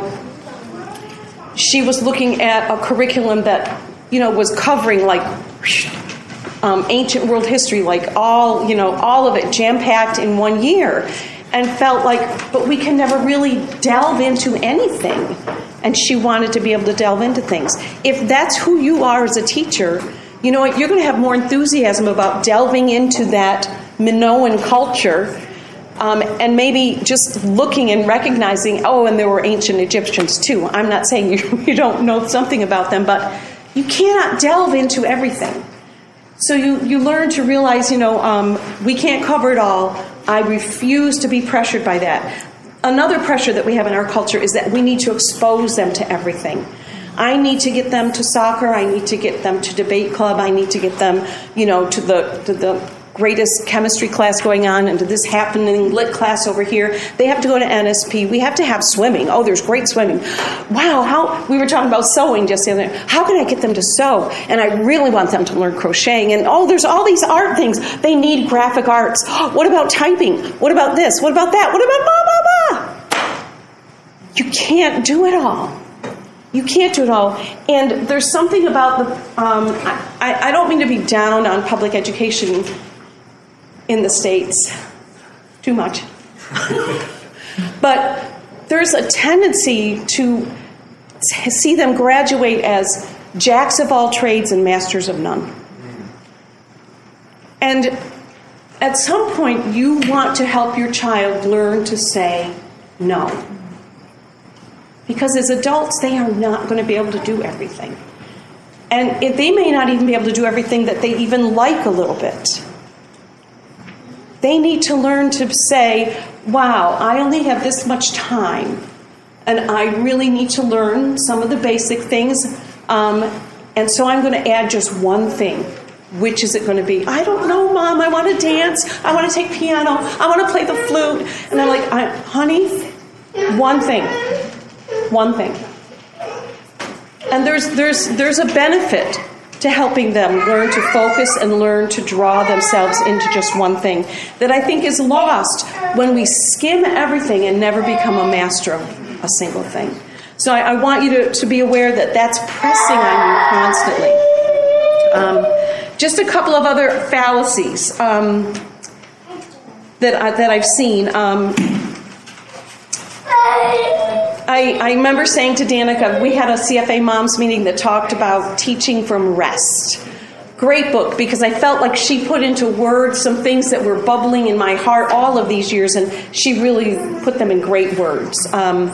[SPEAKER 2] she was looking at a curriculum that, you know, was covering like um, ancient world history, like all, you know, all of it jam-packed in one year, and felt like, but we can never really delve into anything. And she wanted to be able to delve into things. If that's who you are as a teacher, you know what, you're going to have more enthusiasm about delving into that Minoan culture, um, and maybe just looking and recognizing, oh, and there were ancient Egyptians too. I'm not saying you, you don't know something about them, but you cannot delve into everything. So you, you learn to realize, you know, um, we can't cover it all. I refuse to be pressured by that. Another pressure that we have in our culture is that we need to expose them to everything. I need to get them to soccer. I need to get them to debate club. I need to get them, you know, to the to the greatest chemistry class going on and to this happening lit class over here. They have to go to N S P. We have to have swimming. Oh, there's great swimming. Wow, how we were talking about sewing just the other day. How can I get them to sew? And I really want them to learn crocheting. And oh, there's all these art things. They need graphic arts. What about typing? What about this? What about that? What about blah, blah, blah? You can't do it all. You can't do it all. And there's something about the, um, I, I don't mean to be down on public education in the States too much. But there's a tendency to see them graduate as jacks of all trades and masters of none. And at some point, you want to help your child learn to say no. Because as adults, they are not going to be able to do everything. And if they may not even be able to do everything that they even like a little bit. They need to learn to say, wow, I only have this much time. And I really need to learn some of the basic things. Um, and so I'm going to add just one thing. Which is it going to be? I don't know, Mom. I want to dance. I want to take piano. I want to play the flute. And I'm like, I, honey, one thing. One thing. And there's there's there's a benefit to helping them learn to focus and learn to draw themselves into just one thing that I think is lost when we skim everything and never become a master of a single thing. So I, I want you to, to be aware that that's pressing on you constantly. Um, just a couple of other fallacies um, that, I, that I've seen. Um, I, I remember saying to Danica, we had a C F A Moms meeting that talked about teaching from rest. Great book, because I felt like she put into words some things that were bubbling in my heart all of these years, and she really put them in great words. Um,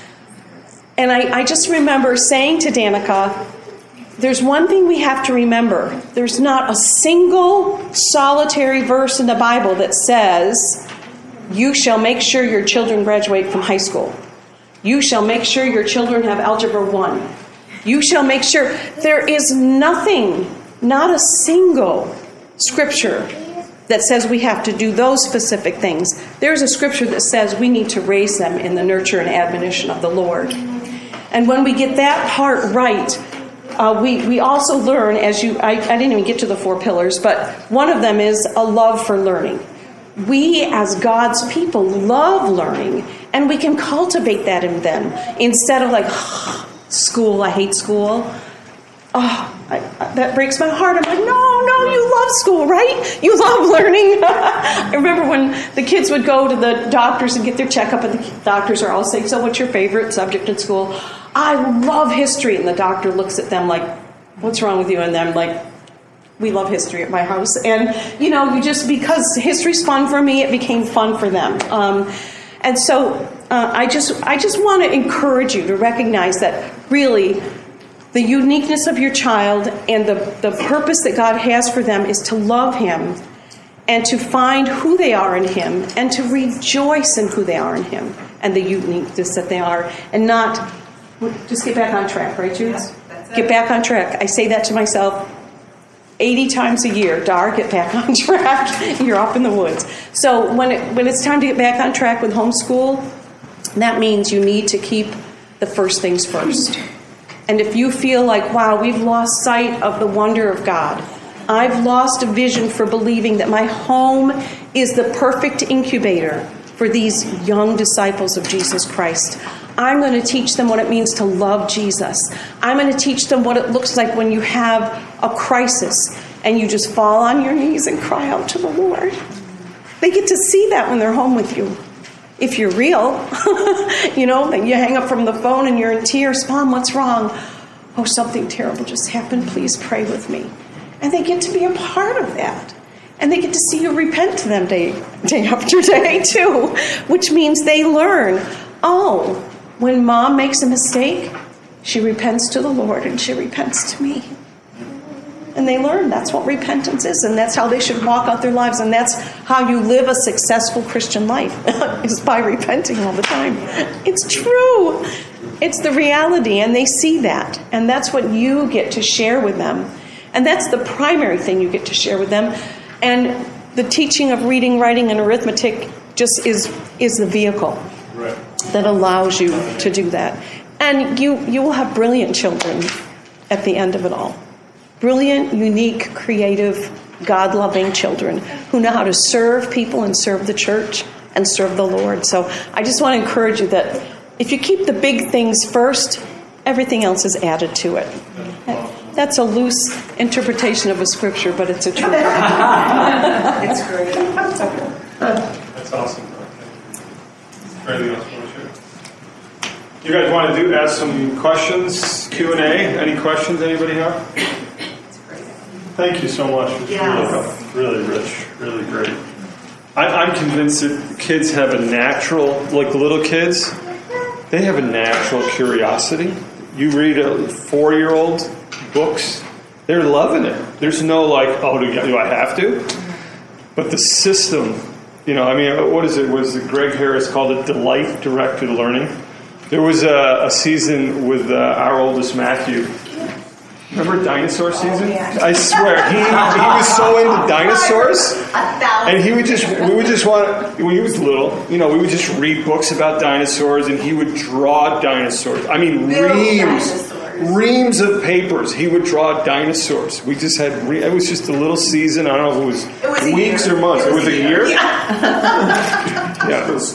[SPEAKER 2] and I, I just remember saying to Danica, there's one thing we have to remember. There's not a single solitary verse in the Bible that says, you shall make sure your children graduate from high school. You shall make sure your children have Algebra one. You shall make sure. There is nothing, not a single scripture that says we have to do those specific things. There's a scripture that says we need to raise them in the nurture and admonition of the Lord. And when we get that part right, uh, we, we also learn, as you, I, I didn't even get to the four pillars, but one of them is a love for learning. We, as God's people, love learning, and we can cultivate that in them instead of like, oh, school, I hate school. Oh, I, I, that breaks my heart. I'm like, no, no, you love school, right? You love learning. I remember when the kids would go to the doctors and get their checkup, and the doctors are all saying, so what's your favorite subject in school? I love history. And the doctor looks at them like, what's wrong with you? And them like, we love history at my house. And, you know, you just, because history's fun for me, it became fun for them. Um, and so uh, I just I just want to encourage you to recognize that really the uniqueness of your child and the, the purpose that God has for them is to love Him and to find who they are in Him and to rejoice in who they are in Him and the uniqueness that they are, and not just get back on track, right, Jude?
[SPEAKER 5] Yeah,
[SPEAKER 2] get back on track. I say that to myself eighty times a year. Dar, get back on track. You're up in the woods. So when it, when it's time to get back on track with homeschool, that means you need to keep the first things first. And if you feel like, wow, we've lost sight of the wonder of God, I've lost a vision for believing that my home is the perfect incubator for these young disciples of Jesus Christ. I'm going to teach them what it means to love Jesus. I'm going to teach them what it looks like when you have a crisis. and you just fall on your knees and cry out to the Lord. They get to see that when they're home with you. If you're real, you know, then you hang up from the phone and you're in tears. Mom, what's wrong? Oh, something terrible just happened. Please pray with me. And they get to be a part of that. And they get to see you repent to them day, day after day, too. Which means they learn, oh, when Mom makes a mistake, she repents to the Lord and she repents to me. And they learn that's what repentance is, and that's how they should walk out their lives, and that's how you live a successful Christian life, is by repenting all the time. It's true. It's the reality, and they see that. And that's what you get to share with them. And that's the primary thing you get to share with them. And the teaching of reading, writing, and arithmetic just is is the vehicle right. that allows you to do that. And you, you will have brilliant children at the end of it all. Brilliant, unique, creative, God-loving children who know how to serve people and serve the church and serve the Lord. So I just want to encourage you that if you keep the big things first, everything else is added to it. That's a loose interpretation of a scripture, but it's a truth.
[SPEAKER 5] It's great.
[SPEAKER 1] That's awesome. Anything else you want to share? You guys want to do ask some questions, Q and A? Any questions anybody have? Thank you so much. It's
[SPEAKER 5] Yes.
[SPEAKER 1] really, really rich, really great. I, I'm convinced that kids have a natural, like little kids, they have a natural curiosity. You read a four-year-old books, they're loving it. There's no like, oh, do, do I have to? But the system, you know, I mean, what is it? Was it Greg Harris called it delight directed learning? There was a, a season with uh, our oldest Matthew. Remember dinosaur season?
[SPEAKER 5] Oh, yeah.
[SPEAKER 1] I swear, he he was so into dinosaurs, and he would just we would just want when he was little, you know, we would just read books about dinosaurs, and he would draw dinosaurs. I mean,
[SPEAKER 5] Real
[SPEAKER 1] reams,
[SPEAKER 5] dinosaurs.
[SPEAKER 1] reams of papers. He would draw dinosaurs. We just had re- it was just a little season. I don't know if it was,
[SPEAKER 5] It was a
[SPEAKER 1] weeks
[SPEAKER 5] year.
[SPEAKER 1] or months. It was,
[SPEAKER 5] It was
[SPEAKER 1] a
[SPEAKER 5] a
[SPEAKER 1] year.
[SPEAKER 5] year.
[SPEAKER 1] Yeah, yeah.
[SPEAKER 5] I'm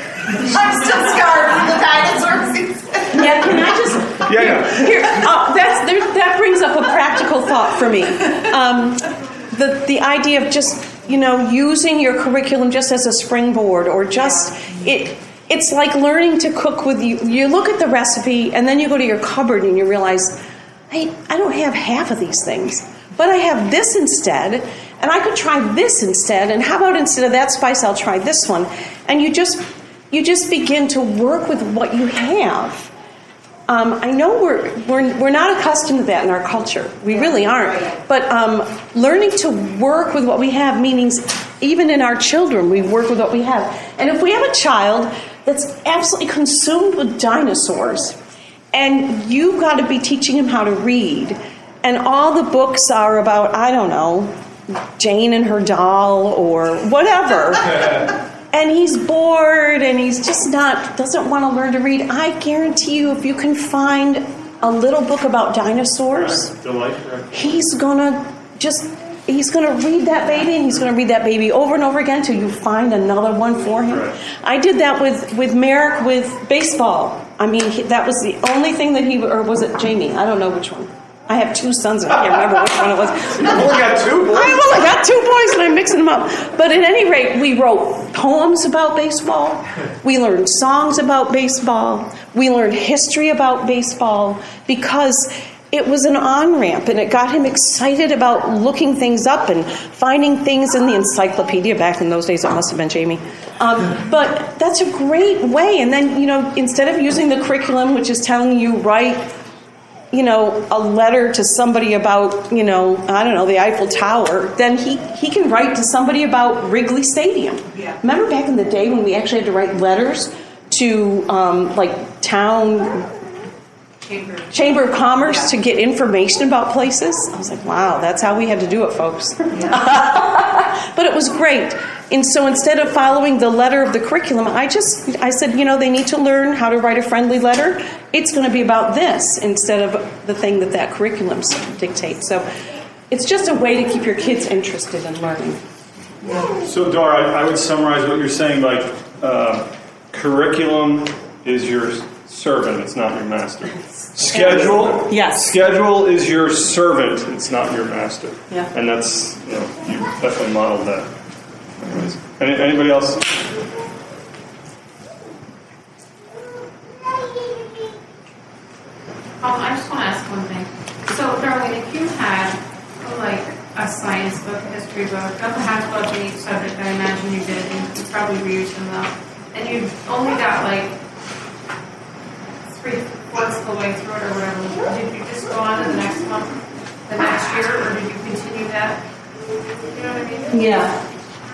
[SPEAKER 5] still scarred from the dinosaur season.
[SPEAKER 2] Yeah, can I just...
[SPEAKER 1] Yeah, yeah.
[SPEAKER 2] Here, uh, that's, there, that brings up a practical thought for me. Um, the, the idea of just, you know, using your curriculum just as a springboard or just... it. It's like learning to cook with you. You look at the recipe and then you go to your cupboard and you realize, hey, I don't have half of these things, but I have this instead, and I could try this instead, and how about instead of that spice, I'll try this one. And you just you just begin to work with what you have. Um, I know we're, we're we're not accustomed to that in our culture. We really aren't. But um, learning to work with what we have, meaning even in our children, we work with what we have. And if we have a child that's absolutely consumed with dinosaurs, and you've got to be teaching him how to read, and all the books are about, I don't know, Jane and her doll or whatever, and he's bored and he's just not, doesn't want to learn to read, I guarantee you if you can find a little book about dinosaurs, he's going to just, he's going to read that baby, and he's going to read that baby over and over again until you find another one for him. Right. I did that with, with Merrick with baseball. I mean, he, that was the only thing that he, or was it Jamie? I don't know which one. I have two sons, and I can't remember which one it was.
[SPEAKER 1] I've only got two boys.
[SPEAKER 2] I've only got two boys, and I'm mixing them up. But at any rate, we wrote poems about baseball. We learned songs about baseball. We learned history about baseball because it was an on-ramp, and it got him excited about looking things up and finding things in the encyclopedia. Back in those days, it must have been Jamie. Um, but that's a great way. And then, you know, instead of using the curriculum, which is telling you write, you know, a letter to somebody about, you know, I don't know, the Eiffel Tower, then he, he can write to somebody about Wrigley Stadium.
[SPEAKER 5] Yeah.
[SPEAKER 2] Remember back in the day when we actually had to write letters to, um, like, town...
[SPEAKER 5] Chamber.
[SPEAKER 2] Chamber of Commerce
[SPEAKER 5] Yeah.
[SPEAKER 2] to get information about places. I was like, wow, that's how we had to do it, folks.
[SPEAKER 5] Yeah.
[SPEAKER 2] But it was great. And so instead of following the letter of the curriculum, I just, I said, you know, they need to learn how to write a friendly letter. It's going to be about this instead of the thing that that curriculum dictates. So it's just a way to keep your kids interested in learning.
[SPEAKER 1] So, Dora, I, I would summarize what you're saying like uh, curriculum is your servant, it's not your master. Schedule,
[SPEAKER 2] Yes.
[SPEAKER 1] schedule is your servant, it's not your master.
[SPEAKER 2] Yeah.
[SPEAKER 1] And that's, you know, you definitely modeled that. Anyways, any, anybody else?
[SPEAKER 6] Um, I just want to ask one thing. So, Darlene, if you had like a science book, a history book, got the half books in each subject, I imagine you did, and you probably reused them though, and you only got like three fourths of the way through it or whatever, did you just go on to the next one, the next year, or did you continue that? You know what I mean?
[SPEAKER 2] Yeah.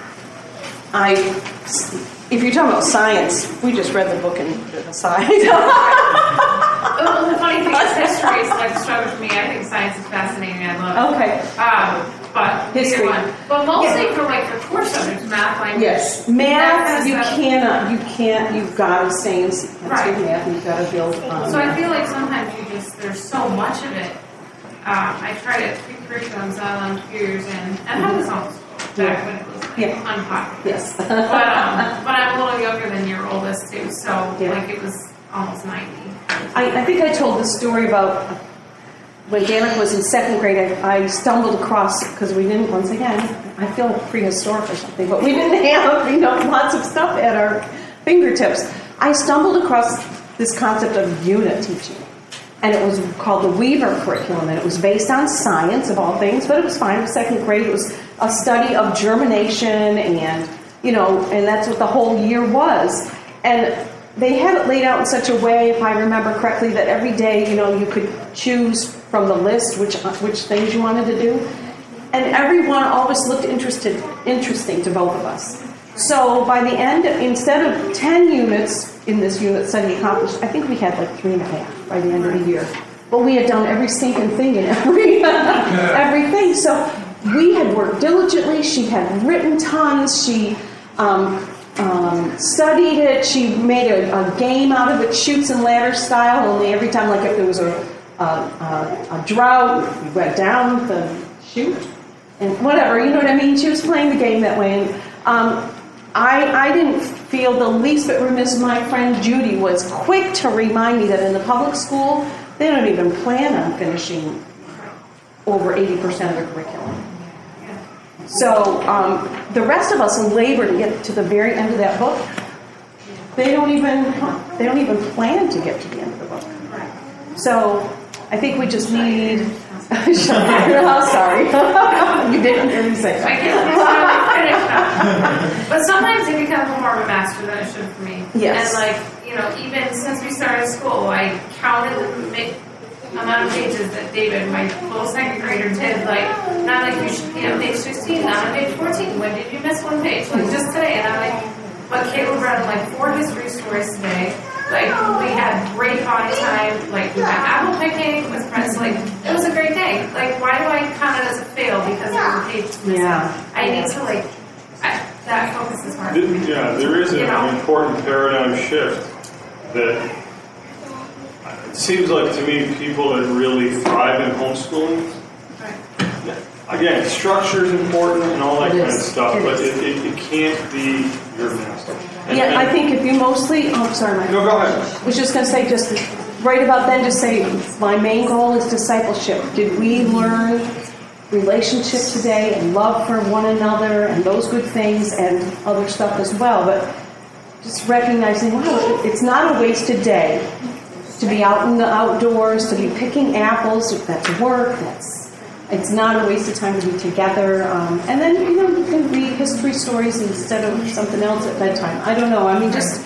[SPEAKER 2] I, if you're talking about science, we just read the book and did the science.
[SPEAKER 6] Well, the funny thing is history is like a struggle for me. I think science is fascinating. I love it.
[SPEAKER 2] Okay.
[SPEAKER 6] Um, but
[SPEAKER 2] History.
[SPEAKER 6] either one. But mostly
[SPEAKER 2] Yeah.
[SPEAKER 6] for like the core subjects, math, language.
[SPEAKER 2] Yes, math,
[SPEAKER 6] That's
[SPEAKER 2] you
[SPEAKER 6] the-
[SPEAKER 2] cannot, you can't, you've got to stay in sequence with
[SPEAKER 6] Right.
[SPEAKER 2] math, you've got to build on
[SPEAKER 6] So I
[SPEAKER 2] math.
[SPEAKER 6] feel like sometimes you just there's so much of it. Um, I tried it three curriculums out on a few years in, and I was homeschooled back when it was like,
[SPEAKER 2] Yeah.
[SPEAKER 6] unpopular.
[SPEAKER 2] Yes.
[SPEAKER 6] But um, but I'm a little younger than your oldest too, so
[SPEAKER 2] Yeah.
[SPEAKER 6] like it was almost ninety.
[SPEAKER 2] I, I think I told the story about when Danica was in second grade, I, I stumbled across, because we didn't, once again, I feel prehistoric or something, but we didn't have, you know, lots of stuff at our fingertips. I stumbled across this concept of unit teaching. And it was called the Weaver curriculum, and it was based on science of all things, but it was fine. It was second grade. It was a study of germination, and you know, and that's what the whole year was. And they had it laid out in such a way, if I remember correctly, that every day, you know, you could choose from the list which which things you wanted to do, and everyone always looked interested, interesting to both of us. So by the end, instead of ten units in this unit study accomplished, I think we had like three and a half by the end of the year. But we had done every stinking thing in every everything. So we had worked diligently. She had written tons. She um, um, studied it. She made a, a game out of it, shoots and ladder style. Only every time, like if there was a a, a, a drought, we went down the chute and whatever. You know what I mean? She was playing the game that way. And, um, I, I didn't feel the least bit remiss. My friend Judy was quick to remind me that in the public school, they don't even plan on finishing over eighty percent of the curriculum. So um, the rest of us labor to get to the very end of that book. They don't even they don't even plan to get to the end of the book. So I think we just need. Oh, sorry. You didn't hear me say
[SPEAKER 6] I
[SPEAKER 2] that.
[SPEAKER 6] can't finish that. But sometimes it becomes more of a master than it should for me.
[SPEAKER 2] Yes.
[SPEAKER 6] And like, you know, even since we started school, I counted the ma- amount of pages that David, my little second grader, did. Like, and I'm like, you should be on page sixteen, not on page fourteen. When did you miss one page? Like, just today. And I'm like, but Caleb read like four history stories today. Like, we had great body time. Like, we had apple picking with friends. Like, it was a great day. Like, why do I count it as a fail because there were pages missing?
[SPEAKER 2] Yeah.
[SPEAKER 6] I need to, like, I, that focus is hard for me.
[SPEAKER 1] Yeah, there is
[SPEAKER 6] You know?
[SPEAKER 1] an important paradigm shift that it seems like to me people that really thrive in homeschooling.
[SPEAKER 6] Right.
[SPEAKER 1] Again, structure is important and all that
[SPEAKER 2] It
[SPEAKER 1] kind of
[SPEAKER 2] is.
[SPEAKER 1] stuff,
[SPEAKER 2] It
[SPEAKER 1] but
[SPEAKER 2] is.
[SPEAKER 1] it, it, it can't be your master. And-
[SPEAKER 2] Yeah, I
[SPEAKER 1] and-
[SPEAKER 2] think if you mostly. Oh, sorry, Mike.
[SPEAKER 1] No, go ahead.
[SPEAKER 2] I was just going to say, just right about then, just say, my main goal is discipleship. Did we learn relationship today and love for one another and those good things and other stuff as well? But just recognizing, wow, it's not a wasted day to be out in the outdoors, to be picking apples. That's work. That's it's not a waste of time to be together. Um, and then, you know, you can read history stories instead of something else at bedtime. I don't know. I mean, just.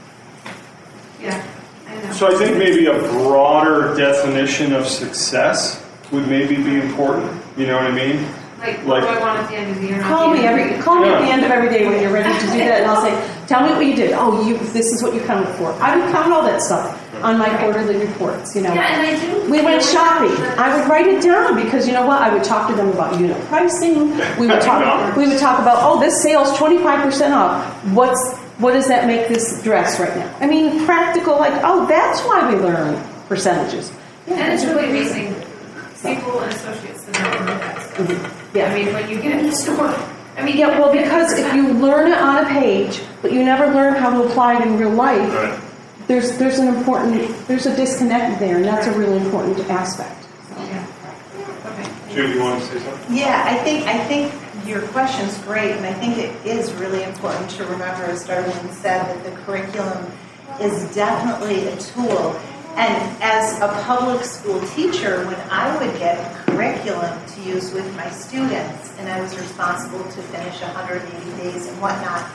[SPEAKER 6] Yeah, I know.
[SPEAKER 1] So I think maybe a broader definition of success would maybe be important. You know what I mean?
[SPEAKER 6] Like,
[SPEAKER 1] like-
[SPEAKER 6] what do I want at the end of the year? not
[SPEAKER 2] Call
[SPEAKER 6] the
[SPEAKER 2] me
[SPEAKER 6] end of the
[SPEAKER 2] every
[SPEAKER 6] year?
[SPEAKER 2] call me at the
[SPEAKER 1] Yeah.
[SPEAKER 2] end of every day when you're ready to do that, and I'll say, "Tell me what you did." Oh, you. This is what you counted for. I would count all that stuff on my quarterly reports. You know.
[SPEAKER 6] Yeah, and I do.
[SPEAKER 2] We went
[SPEAKER 6] feel
[SPEAKER 2] shopping.
[SPEAKER 6] like-
[SPEAKER 2] I would write it down because you know what? I would talk to them about unit pricing. We would talk. We would talk about, oh, this sale's twenty-five percent off. What's what does that make this dress right now? I mean, practical. Like, oh, that's why we learn percentages.
[SPEAKER 6] And it's really amazing. People and associates that don't know that stuff.
[SPEAKER 2] Yeah.
[SPEAKER 6] I mean, when you get in the store, I mean,
[SPEAKER 2] Yeah, well, because if you learn it on a page, but you never learn how to apply it in real life,
[SPEAKER 1] Right.
[SPEAKER 2] there's there's an important there's a disconnect there, and that's a really important aspect.
[SPEAKER 1] Jude, you want to say something?
[SPEAKER 5] Yeah, I think I think your question's great, and I think it is really important to remember, as Darlene said, that the curriculum is definitely a tool. And as a public school teacher, when I would get curriculum to use with my students, and I was responsible to finish one hundred eighty days and whatnot,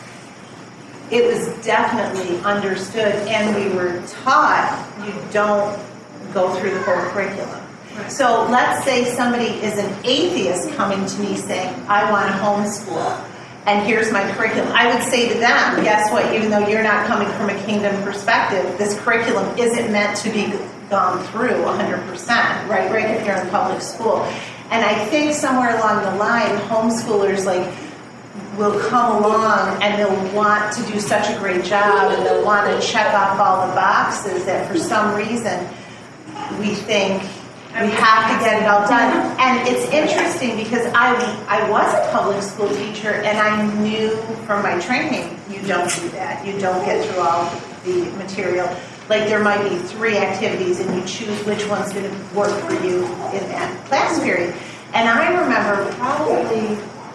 [SPEAKER 5] it was definitely understood, and we were taught you don't go through the whole curriculum. So let's say somebody is an atheist coming to me saying, I want to homeschool, and here's my curriculum. I would say to them, guess what, even though you're not coming from a kingdom perspective, this curriculum isn't meant to be gone through one hundred percent, right, right if you're in public school. And I think somewhere along the line, homeschoolers like will come along and they'll want to do such a great job, and they'll want to check off all the boxes that for some reason we think we have to get it all done. And it's interesting because I, I was a public school teacher, and I knew from my training, you don't do that. You don't get through all the material. Like there might be three activities, and you choose which one's going to work for you in that class period. And I remember probably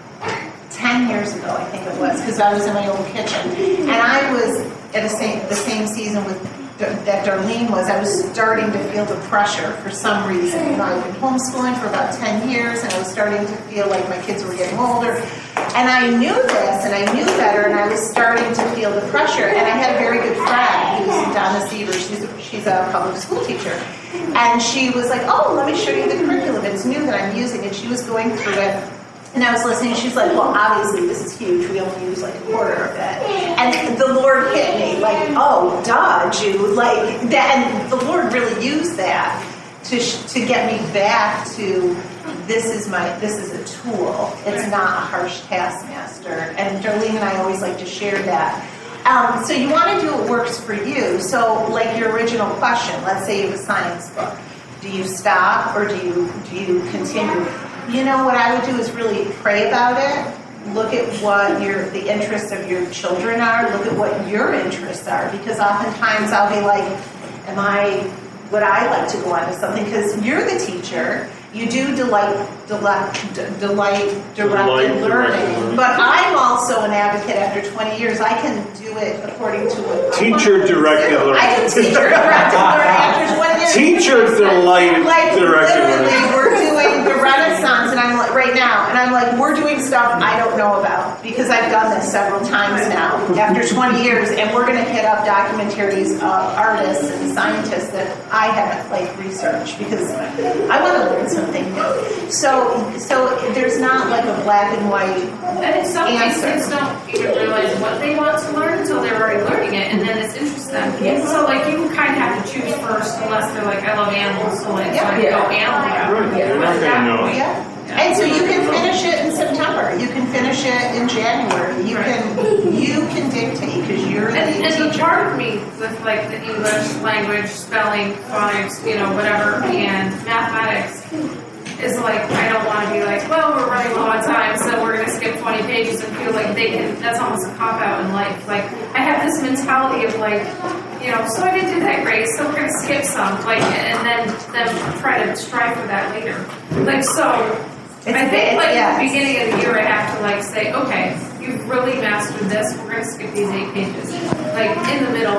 [SPEAKER 5] ten years ago, I think it was, because I was in my old kitchen, and I was at a same, the same season with that Darlene was. I was starting to feel the pressure for some reason. You know, I'd been homeschooling for about ten years, and I was starting to feel like my kids were getting older. And I knew this, and I knew better, and I was starting to feel the pressure. And I had a very good friend who's Donna Seaver. She's a, she's a public school teacher. And she was like, oh, let me show you the curriculum. It's new that I'm using. And she was going through it. And I was listening, she's like, well, obviously this is huge. We only use like a quarter of it. And the Lord hit me like, oh, duh, Jude. Like that, and the Lord really used that to to get me back to this is my this is a tool. It's not a harsh taskmaster. And Darlene and I always like to share that. Um, so you want to do what works for you. So like your original question, let's say you have a science book. Do you stop or do you do you continue? You know, what I would do is really pray about it. Look at what your the interests of your children are. Look at what your interests are. Because oftentimes I'll be like, am I, would I like to go on to something? Because you're the teacher. You do delight, delight, d- delight directed
[SPEAKER 1] Delight
[SPEAKER 5] learning.
[SPEAKER 1] directed learning.
[SPEAKER 5] But I'm also an advocate after twenty years. I can do it according to what
[SPEAKER 1] Teacher directed learning.
[SPEAKER 5] I can teacher directed learning after twenty years.
[SPEAKER 1] Teacher delight
[SPEAKER 5] Like
[SPEAKER 1] directed
[SPEAKER 5] literally,
[SPEAKER 1] learning.
[SPEAKER 5] we're doing the Renaissance, and I'm like right now, and I'm like, we're doing stuff I don't know about because I've done this several times now after twenty years, and we're going to hit up documentaries of artists and scientists that I haven't like researched because I want to learn something new. So, so there's not like a black and white
[SPEAKER 6] And in some ways,
[SPEAKER 5] answer.
[SPEAKER 6] kids don't even realize what they want to learn until they're already learning it, and then it's interests them. So, like, you kind of have to choose first, unless they're like, I love animals, so like, so I can go animal route.
[SPEAKER 1] Right, you're not
[SPEAKER 6] But
[SPEAKER 1] gonna
[SPEAKER 6] that
[SPEAKER 1] know.
[SPEAKER 6] point-
[SPEAKER 5] Yeah. And so you can finish it in September. You can finish it in January. You can you can dictate because you're the
[SPEAKER 6] And, and the
[SPEAKER 5] teacher.
[SPEAKER 6] part of me with like the English language, spelling, phonics, you know, whatever, and mathematics is like, I don't want to be like, well, we're running low on time, so we're going to skip twenty pages and feel like they can, that's almost a cop out in life. Like, I have this mentality of like, you know, so I didn't do that great, so we're going to skip some, like, and then, then try to strive for that later. Like, so,
[SPEAKER 5] It's
[SPEAKER 6] I
[SPEAKER 5] a
[SPEAKER 6] think
[SPEAKER 5] bit-
[SPEAKER 6] like
[SPEAKER 5] yes.
[SPEAKER 6] at the beginning of the year, I have to like say, okay, you've really mastered this, we're going to skip these eight pages. Like, in the middle,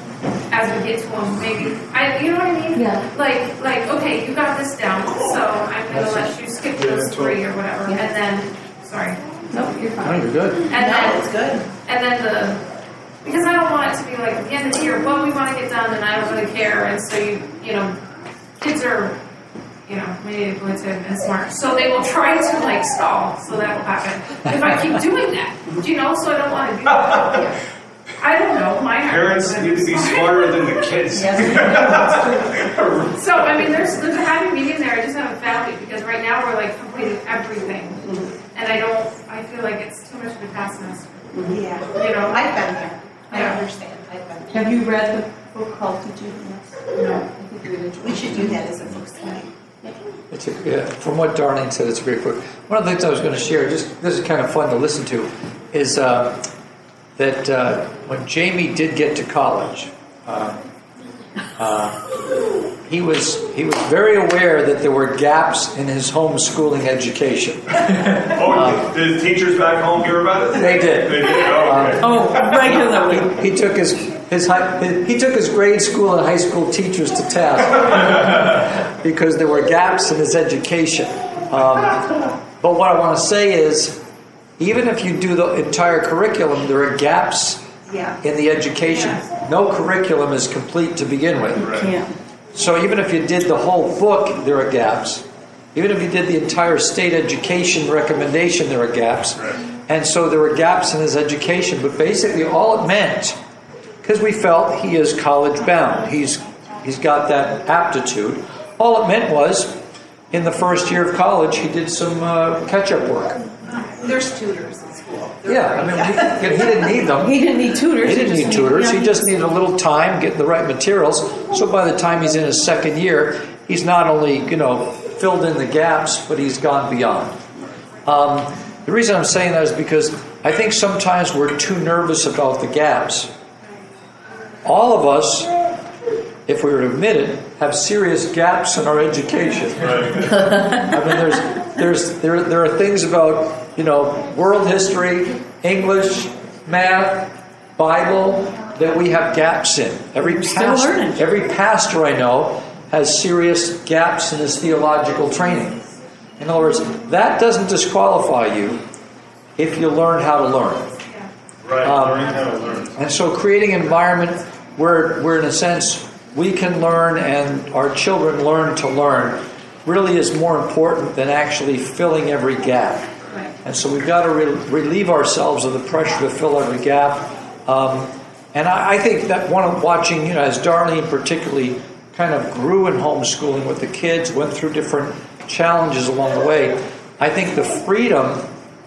[SPEAKER 6] as we get to them, maybe, I, you know what I mean?
[SPEAKER 2] Yeah.
[SPEAKER 6] Like, like, okay, you got this down, so I'm gonna let you skip those three or whatever, and then, sorry,
[SPEAKER 2] Nope, you're
[SPEAKER 4] No,
[SPEAKER 2] fine.
[SPEAKER 4] you're good.
[SPEAKER 6] and
[SPEAKER 5] No,
[SPEAKER 6] then,
[SPEAKER 5] it's good.
[SPEAKER 6] and then the, because I don't want it to be like, at the end of the year, well, we want to get done, and I don't really care, and so you, you know, kids are, you know, manipulative and smart, so they will try to like stall, so that will happen. If I keep doing that, do you know, so I don't want to do that. I don't know, my
[SPEAKER 1] Parents need to be smarter than the kids.
[SPEAKER 6] So, I mean, there's, there's a happy medium there. I just haven't found it because right now we're like completing everything. And I don't, I feel like it's too much of a taskmaster.
[SPEAKER 5] Yeah.
[SPEAKER 6] You know?
[SPEAKER 5] I've been there. I
[SPEAKER 6] Yeah.
[SPEAKER 5] understand. I've been there.
[SPEAKER 2] Have you read the book called Teaching Us?
[SPEAKER 6] No.
[SPEAKER 2] I think you would enjoy
[SPEAKER 5] We
[SPEAKER 2] it.
[SPEAKER 5] should do that as a book study.
[SPEAKER 4] It's a, yeah, from what Darlene said, it's a great book. One of the things I was going to share, just this is kind of fun to listen to, is uh, that uh, when Jamie did get to college, uh, uh, he was he was very aware that there were gaps in his homeschooling education.
[SPEAKER 1] Oh, did the teachers back home hear about it?
[SPEAKER 4] They did.
[SPEAKER 1] They did. Oh, okay.
[SPEAKER 2] Oh, regularly.
[SPEAKER 4] He, he took his his, high, his he took his grade school and high school teachers to task because there were gaps in his education. Um, but what I want to say is, even if you do the entire curriculum, there are gaps
[SPEAKER 5] Yeah.
[SPEAKER 4] in the education. No curriculum is complete to begin with.
[SPEAKER 2] Yeah.
[SPEAKER 4] So even if you did the whole book, there are gaps. Even if you did the entire state education recommendation, there are gaps. And so there were gaps in his education. But basically all it meant, because we felt he is college bound, he's he's got that aptitude, all it meant was in the first year of college he did some uh, catch-up work.
[SPEAKER 5] There's tutors in school. They're
[SPEAKER 4] Yeah, I
[SPEAKER 5] great.
[SPEAKER 4] mean, he, he didn't need them.
[SPEAKER 2] He didn't need tutors.
[SPEAKER 4] He didn't
[SPEAKER 2] just
[SPEAKER 4] need tutors.
[SPEAKER 2] yeah,
[SPEAKER 4] He just needed a little time, getting the right materials. So by the time he's in his second year, he's not only, you know, filled in the gaps, but he's gone beyond. Um, the reason I'm saying that is because I think sometimes we're too nervous about the gaps. All of us, if we were to admit it, have serious gaps in our education. I mean, there's, there's, there, there are things about, you know, world history, English, math, Bible, that we have gaps in. Every
[SPEAKER 2] Still
[SPEAKER 4] pastor,
[SPEAKER 2] learning.
[SPEAKER 4] every pastor I know has serious gaps in his theological training. In other words, that doesn't disqualify you if you learn how to learn.
[SPEAKER 1] Right.
[SPEAKER 4] Um,
[SPEAKER 1] Learning how to learn.
[SPEAKER 4] And so creating an environment where, where in a sense, we can learn and our children learn to learn really is more important than actually filling every gap. And so we've got to re- relieve ourselves of the pressure to fill every gap. Um, and I, I think that one of watching, you know, as Darlene particularly kind of grew in homeschooling with the kids, went through different challenges along the way, I think the freedom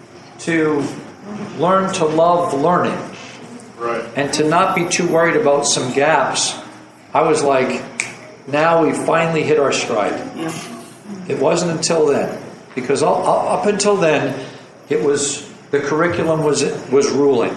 [SPEAKER 4] to learn to love learning
[SPEAKER 1] Right.
[SPEAKER 4] and to not be too worried about some gaps, I was like, now we finally hit our stride. It wasn't until then, because all, all, up until then, it was the curriculum was was ruling,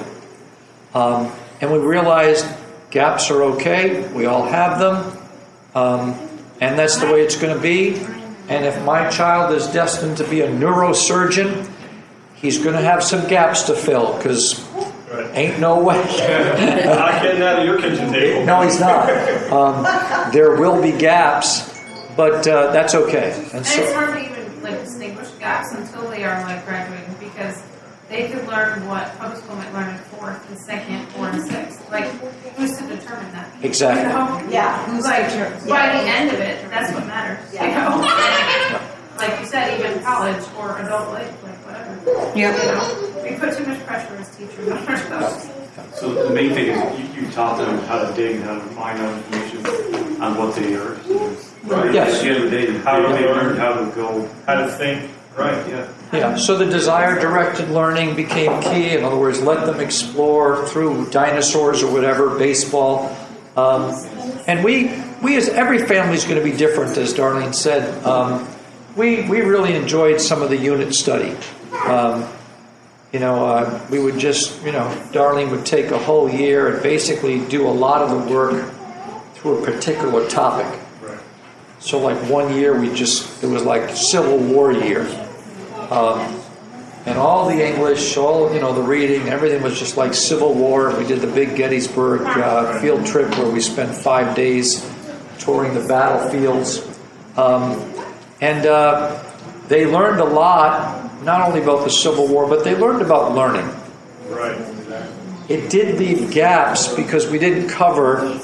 [SPEAKER 4] um, and we realized gaps are okay. We all have them, um, and that's the way it's going to be. And if my child is destined to be a neurosurgeon, he's going to have some gaps to fill, because
[SPEAKER 1] Right.
[SPEAKER 4] ain't no way.
[SPEAKER 1] Not getting out of your kitchen table.
[SPEAKER 4] No, he's not. Um, there will be gaps, but uh, that's okay. And
[SPEAKER 6] And
[SPEAKER 4] so,
[SPEAKER 6] it's hard to even like distinguish gaps until they are like graduating, because they could learn what public school might learn in fourth and second or in sixth. Like, who's to determine that?
[SPEAKER 4] Exactly.
[SPEAKER 6] You know?
[SPEAKER 5] Yeah, who's
[SPEAKER 6] Like,
[SPEAKER 5] teacher?
[SPEAKER 6] by
[SPEAKER 5] Yeah.
[SPEAKER 6] the end of it, that's what matters.
[SPEAKER 5] Yeah.
[SPEAKER 6] You know? Like you said, even college or adult life, like whatever.
[SPEAKER 2] Yep.
[SPEAKER 6] You know? We put too much pressure as teachers on ourselves.
[SPEAKER 7] So the main thing is you, you taught them how to dig and how to find out information on what they are.
[SPEAKER 1] Right.
[SPEAKER 4] Yes.
[SPEAKER 7] At the end of the day,
[SPEAKER 1] How
[SPEAKER 7] they,
[SPEAKER 1] to
[SPEAKER 7] they
[SPEAKER 1] learn.
[SPEAKER 7] learned how to go.
[SPEAKER 1] How to think. Right.
[SPEAKER 7] Yeah.
[SPEAKER 4] yeah. So the desire-directed learning became key. In other words, let them explore through dinosaurs or whatever, baseball, um, and we we as every family is going to be different, as Darlene said. Um, we we really enjoyed some of the unit study. Um, You know, uh, we would just, you know, Darlene would take a whole year and basically do a lot of the work through a particular topic.
[SPEAKER 1] Right.
[SPEAKER 4] So like one year we just, it was like Civil War year. Um, and all the English, all, you know, the reading, everything was just like Civil War. We did the big Gettysburg uh, field trip where we spent five days touring the battlefields. Um, and uh, they learned a lot, not only about the Civil War, but they learned about learning.
[SPEAKER 1] Right.
[SPEAKER 4] It did leave gaps because we didn't cover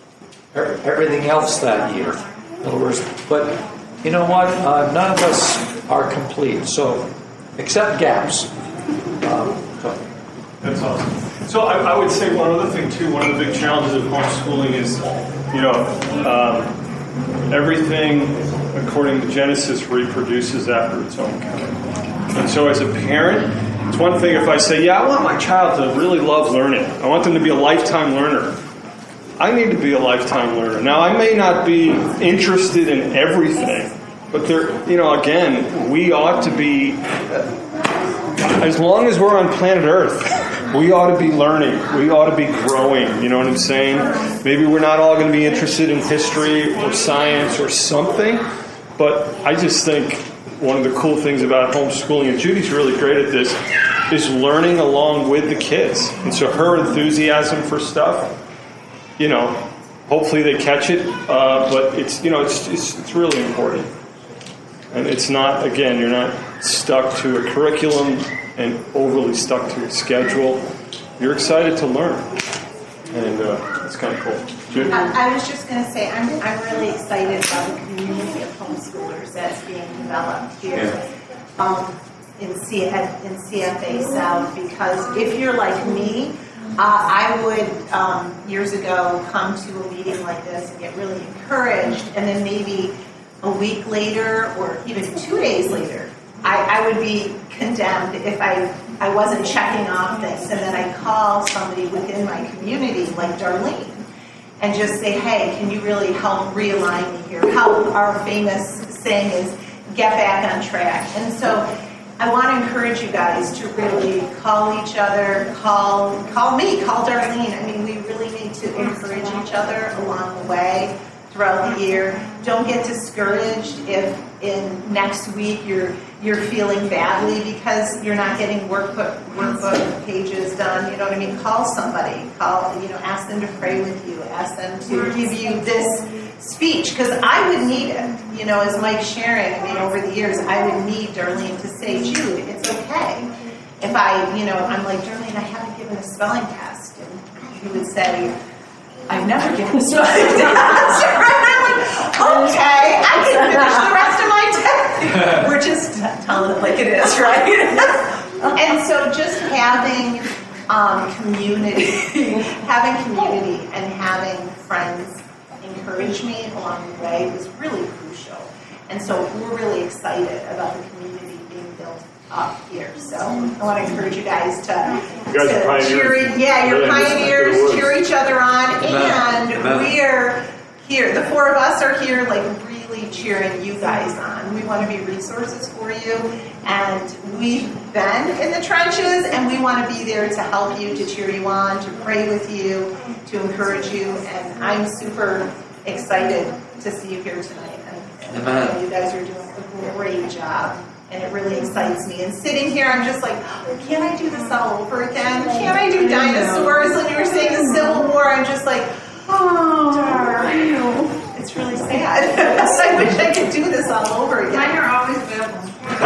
[SPEAKER 4] er- everything else that year. In other words, but you know what? Uh, none of us are complete, so except gaps. Um, so.
[SPEAKER 1] That's awesome. So I, I would say one other thing too. One of the big challenges of homeschooling is, you know, um, everything according to Genesis reproduces after its own kind. And so as a parent, it's one thing if I say, yeah, I want my child to really love learning. I want them to be a lifetime learner. I need to be a lifetime learner. Now, I may not be interested in everything, but there, you know, again, we ought to be, as long as we're on planet Earth, we ought to be learning. We ought to be growing. You know what I'm saying? Maybe we're not all going to be interested in history or science or something, but I just think one of the cool things about homeschooling, and Judy's really great at this, is learning along with the kids. And so her enthusiasm for stuff, you know, hopefully they catch it, uh, but it's, you know, it's, it's it's really important. And it's not, again, you're not stuck to a curriculum and overly stuck to a schedule. You're excited to learn. And uh, it's kind of cool. Judy?
[SPEAKER 5] I, I was just going to say, I'm, I'm really excited about the community of homeschoolers that's being developed here
[SPEAKER 1] Yeah.
[SPEAKER 5] um, in, C- in C F A South, because if you're like me, uh, I would, um, years ago, come to a meeting like this and get really encouraged, and then maybe a week later or even two days later, I, I would be condemned if I, I wasn't checking off things, and then I call somebody within my community, like Darlene, and just say, hey, can you really help realign me here? How our famous saying is, get back on track. And so I want to encourage you guys to really call each other, call call me, call Darlene. I mean, we really need to encourage each other along the way throughout the year. Don't get discouraged if in next week you're you're feeling badly because you're not getting workbook workbook pages done. You know what I mean? Call somebody. Call, you know, ask them to pray with you. Ask them to give you this speech, because I would need it. You know, as Mike's sharing, I mean, over the years, I would need Darlene to say, Jude, it's okay. If I, you know, I'm like, Darlene, I haven't given a spelling test. And you would say, I've never given a spelling test. And I'm like, okay, I can finish the rest of my test. We're just telling it like it is, right? And so just having um, community, having community and having friends encourage me along the way was really crucial. And so we're really excited about the community being built up here. So I want to encourage you guys to,
[SPEAKER 1] You guys are
[SPEAKER 5] to
[SPEAKER 1] pioneers.
[SPEAKER 5] cheer, yeah, you're
[SPEAKER 1] Really,
[SPEAKER 5] pioneers,
[SPEAKER 1] that's
[SPEAKER 5] cheer each other on,
[SPEAKER 3] Amen.
[SPEAKER 5] and
[SPEAKER 3] Amen.
[SPEAKER 5] we are here. The four of us are here, like really cheering you guys on. We want to be resources for you, and we've been in the trenches, and we want to be there to help you, to cheer you on, to pray with you, to encourage you. And I'm super excited to see you here tonight. And, and
[SPEAKER 3] Amen.
[SPEAKER 5] you guys are doing a great job. And it really excites me. And sitting here, I'm just like, oh, can I do this all over again? Can I do dinosaurs? And you were saying the Civil War. I'm just like, oh, darn. It's really sad. I wish I could do this all over again.
[SPEAKER 6] Mine are always available.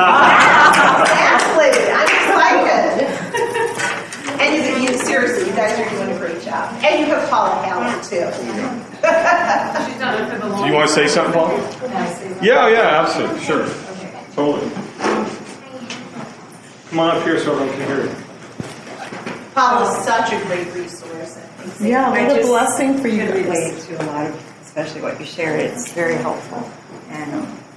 [SPEAKER 5] Exactly. I'm excited. And you, you, seriously, you guys are doing a great job. And you have Paula Hallen, too.
[SPEAKER 6] She's done it for the long.
[SPEAKER 1] Do you want to say something, Paul? Yeah, yeah, absolutely. Sure. Totally. Come on up here so everyone can hear you.
[SPEAKER 5] Paula's such a great resource.
[SPEAKER 2] Yeah,
[SPEAKER 8] I
[SPEAKER 2] what a
[SPEAKER 8] just
[SPEAKER 2] blessing for you
[SPEAKER 8] could
[SPEAKER 2] guys.
[SPEAKER 8] relate to a lot of, especially what you shared. It's very helpful. And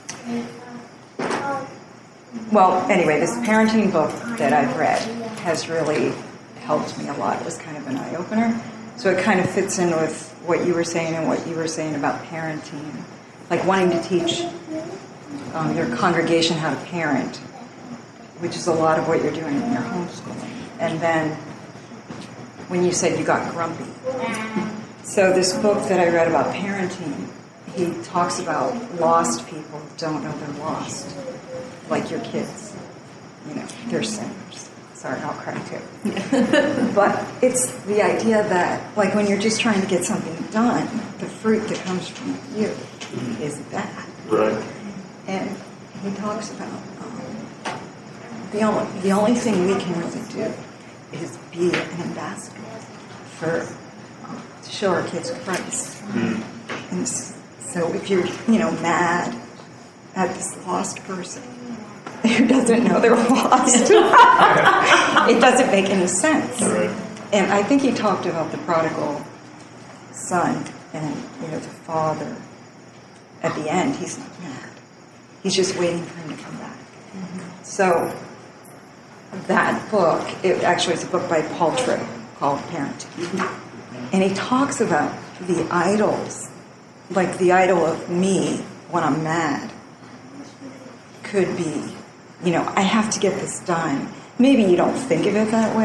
[SPEAKER 8] um, well, anyway, this parenting book that I've read has really helped me a lot. It was kind of an eye opener. So it kind of fits in with what you were saying and what you were saying about parenting, like wanting to teach um, your congregation how to parent, which is a lot of what you're doing in your homeschooling. And then when you said you got grumpy. So this book that I read about parenting, he talks about lost people who don't know they're lost, like your kids. You know, they're sinners. Sorry, I'll cry too. But it's the idea that, like, when you're just trying to get something done, the fruit that comes from you is that.
[SPEAKER 1] Right.
[SPEAKER 8] And he talks about um, the only the only thing we can really do is be an ambassador for um, to show our kids Christ. Mm. And so if you're you know mad at this lost person who doesn't know they're lost, it doesn't make any sense.
[SPEAKER 1] Right.
[SPEAKER 8] And I think he talked about the prodigal son and you know the father. At the end, he's not mad. He's just waiting for him to come back. Mm-hmm. So that book, it actually is a book by Paul Tripp called Parenting. Mm-hmm. And he talks about the idols, like the idol of me when I'm mad could be, you know, I have to get this done. Maybe you don't think of it that way,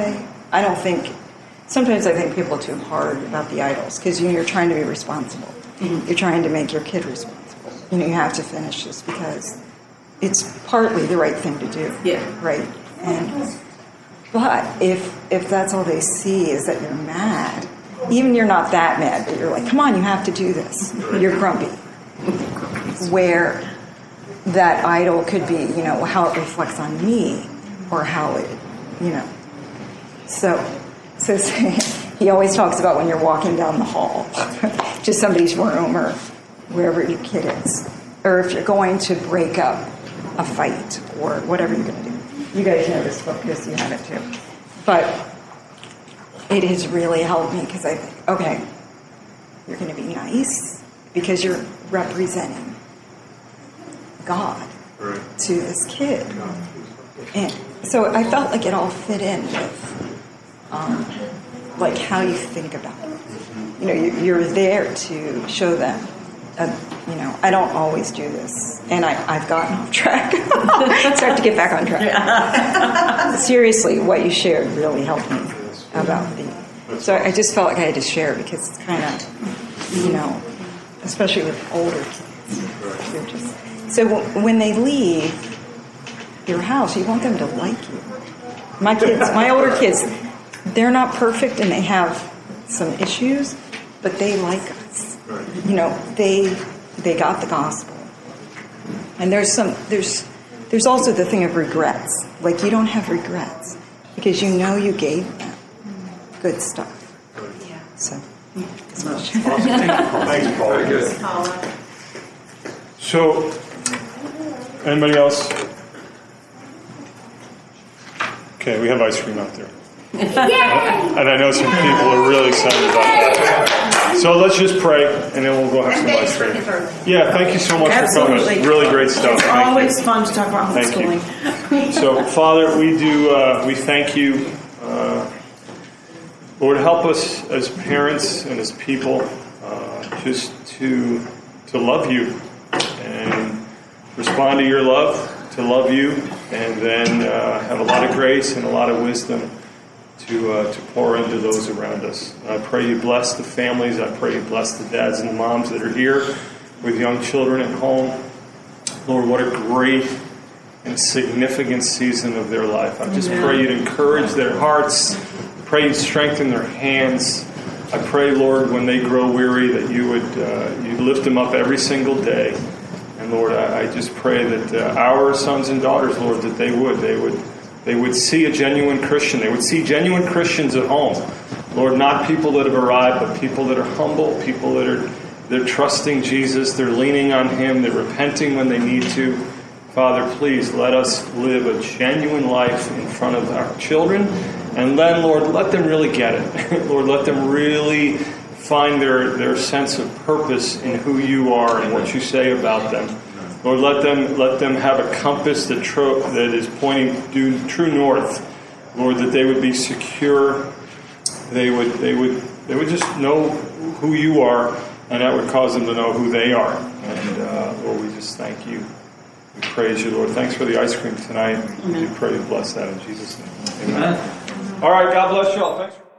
[SPEAKER 8] I don't think, sometimes I think people are too hard about the idols because you know, you're trying to be responsible. Mm-hmm. You're trying to make your kid responsible. You know, you have to finish this because it's partly the right thing to do.
[SPEAKER 2] Yeah.
[SPEAKER 8] Right? And but if if that's all they see is that you're mad, even you're not that mad, but you're like, come on, you have to do this. You're grumpy. Where that idol could be, you know, how it reflects on me or how it, you know. So, so he always talks about when you're walking down the hall, to somebody's room or wherever your kid is, or if you're going to break up a fight or whatever you're going to do. You guys know this book because you have it too. But it has really helped me because I think, okay, you're going to be nice because you're representing God
[SPEAKER 7] Right.
[SPEAKER 8] to this kid. And so I felt like it all fit in with um, like how you think about it. You know, you, you're there to show them. Uh, you know, I don't always do this, and I, I've gotten off track. So I have to get back on track. Yeah. Seriously, what you shared really helped me about the. So I just felt like I had to share because it's kind of, you know, especially with older kids. They're just, so w- when they leave your house, you want them to like you. My kids, my older kids, they're not perfect and they have some issues, but they like us. You know, they they got the gospel. And there's some there's there's also the thing of regrets. Like you don't have regrets because you know you gave them good stuff.
[SPEAKER 5] Yeah.
[SPEAKER 8] So as much.
[SPEAKER 1] Thanks, Paul.
[SPEAKER 3] Very good.
[SPEAKER 5] Paula.
[SPEAKER 1] So, anybody else? Okay, we have ice cream out there. And I know some people are really excited about that. So let's just pray, and then we'll go have some ice cream. Yeah, thank you so much for coming.
[SPEAKER 9] Absolutely.
[SPEAKER 1] Really great stuff.
[SPEAKER 9] It's
[SPEAKER 1] Thank
[SPEAKER 9] always
[SPEAKER 1] you.
[SPEAKER 9] fun to talk about
[SPEAKER 1] Thank you.
[SPEAKER 9] homeschooling.
[SPEAKER 1] So, Father, we do. Uh, we thank you, uh, Lord. Help us as parents and as people, uh, just to to love you and respond to your love, to love you, and then uh, have a lot of grace and a lot of wisdom to uh, to pour into those around us. And I pray you bless the families. I pray you bless the dads and the moms that are here with young children at home. Lord, what a great and significant season of their life. I just pray you'd encourage their hearts. Pray you'd strengthen their hands. I pray, Lord, when they grow weary, that you would uh, you'd lift them up every single day. And Lord, I, I just pray that uh, our sons and daughters, Lord, that they would, they would, they would see a genuine Christian. They would see genuine Christians at home. Lord, not people that have arrived, but people that are humble, people that are they're trusting Jesus, they're leaning on Him, they're repenting when they need to. Father, please let us live a genuine life in front of our children. And then, Lord, let them really get it. Lord, let them really find their, their sense of purpose in who you are and what you say about them. Lord, let them let them have a compass that, tro- that is pointing due, true north. Lord, that they would be secure. They would they would they would just know who you are, and that would cause them to know who they are. And uh, Lord, we just thank you. We praise you, Lord. Thanks for the ice cream tonight. We pray you bless that in Jesus' name. Amen. All right, God bless you all. Thanks for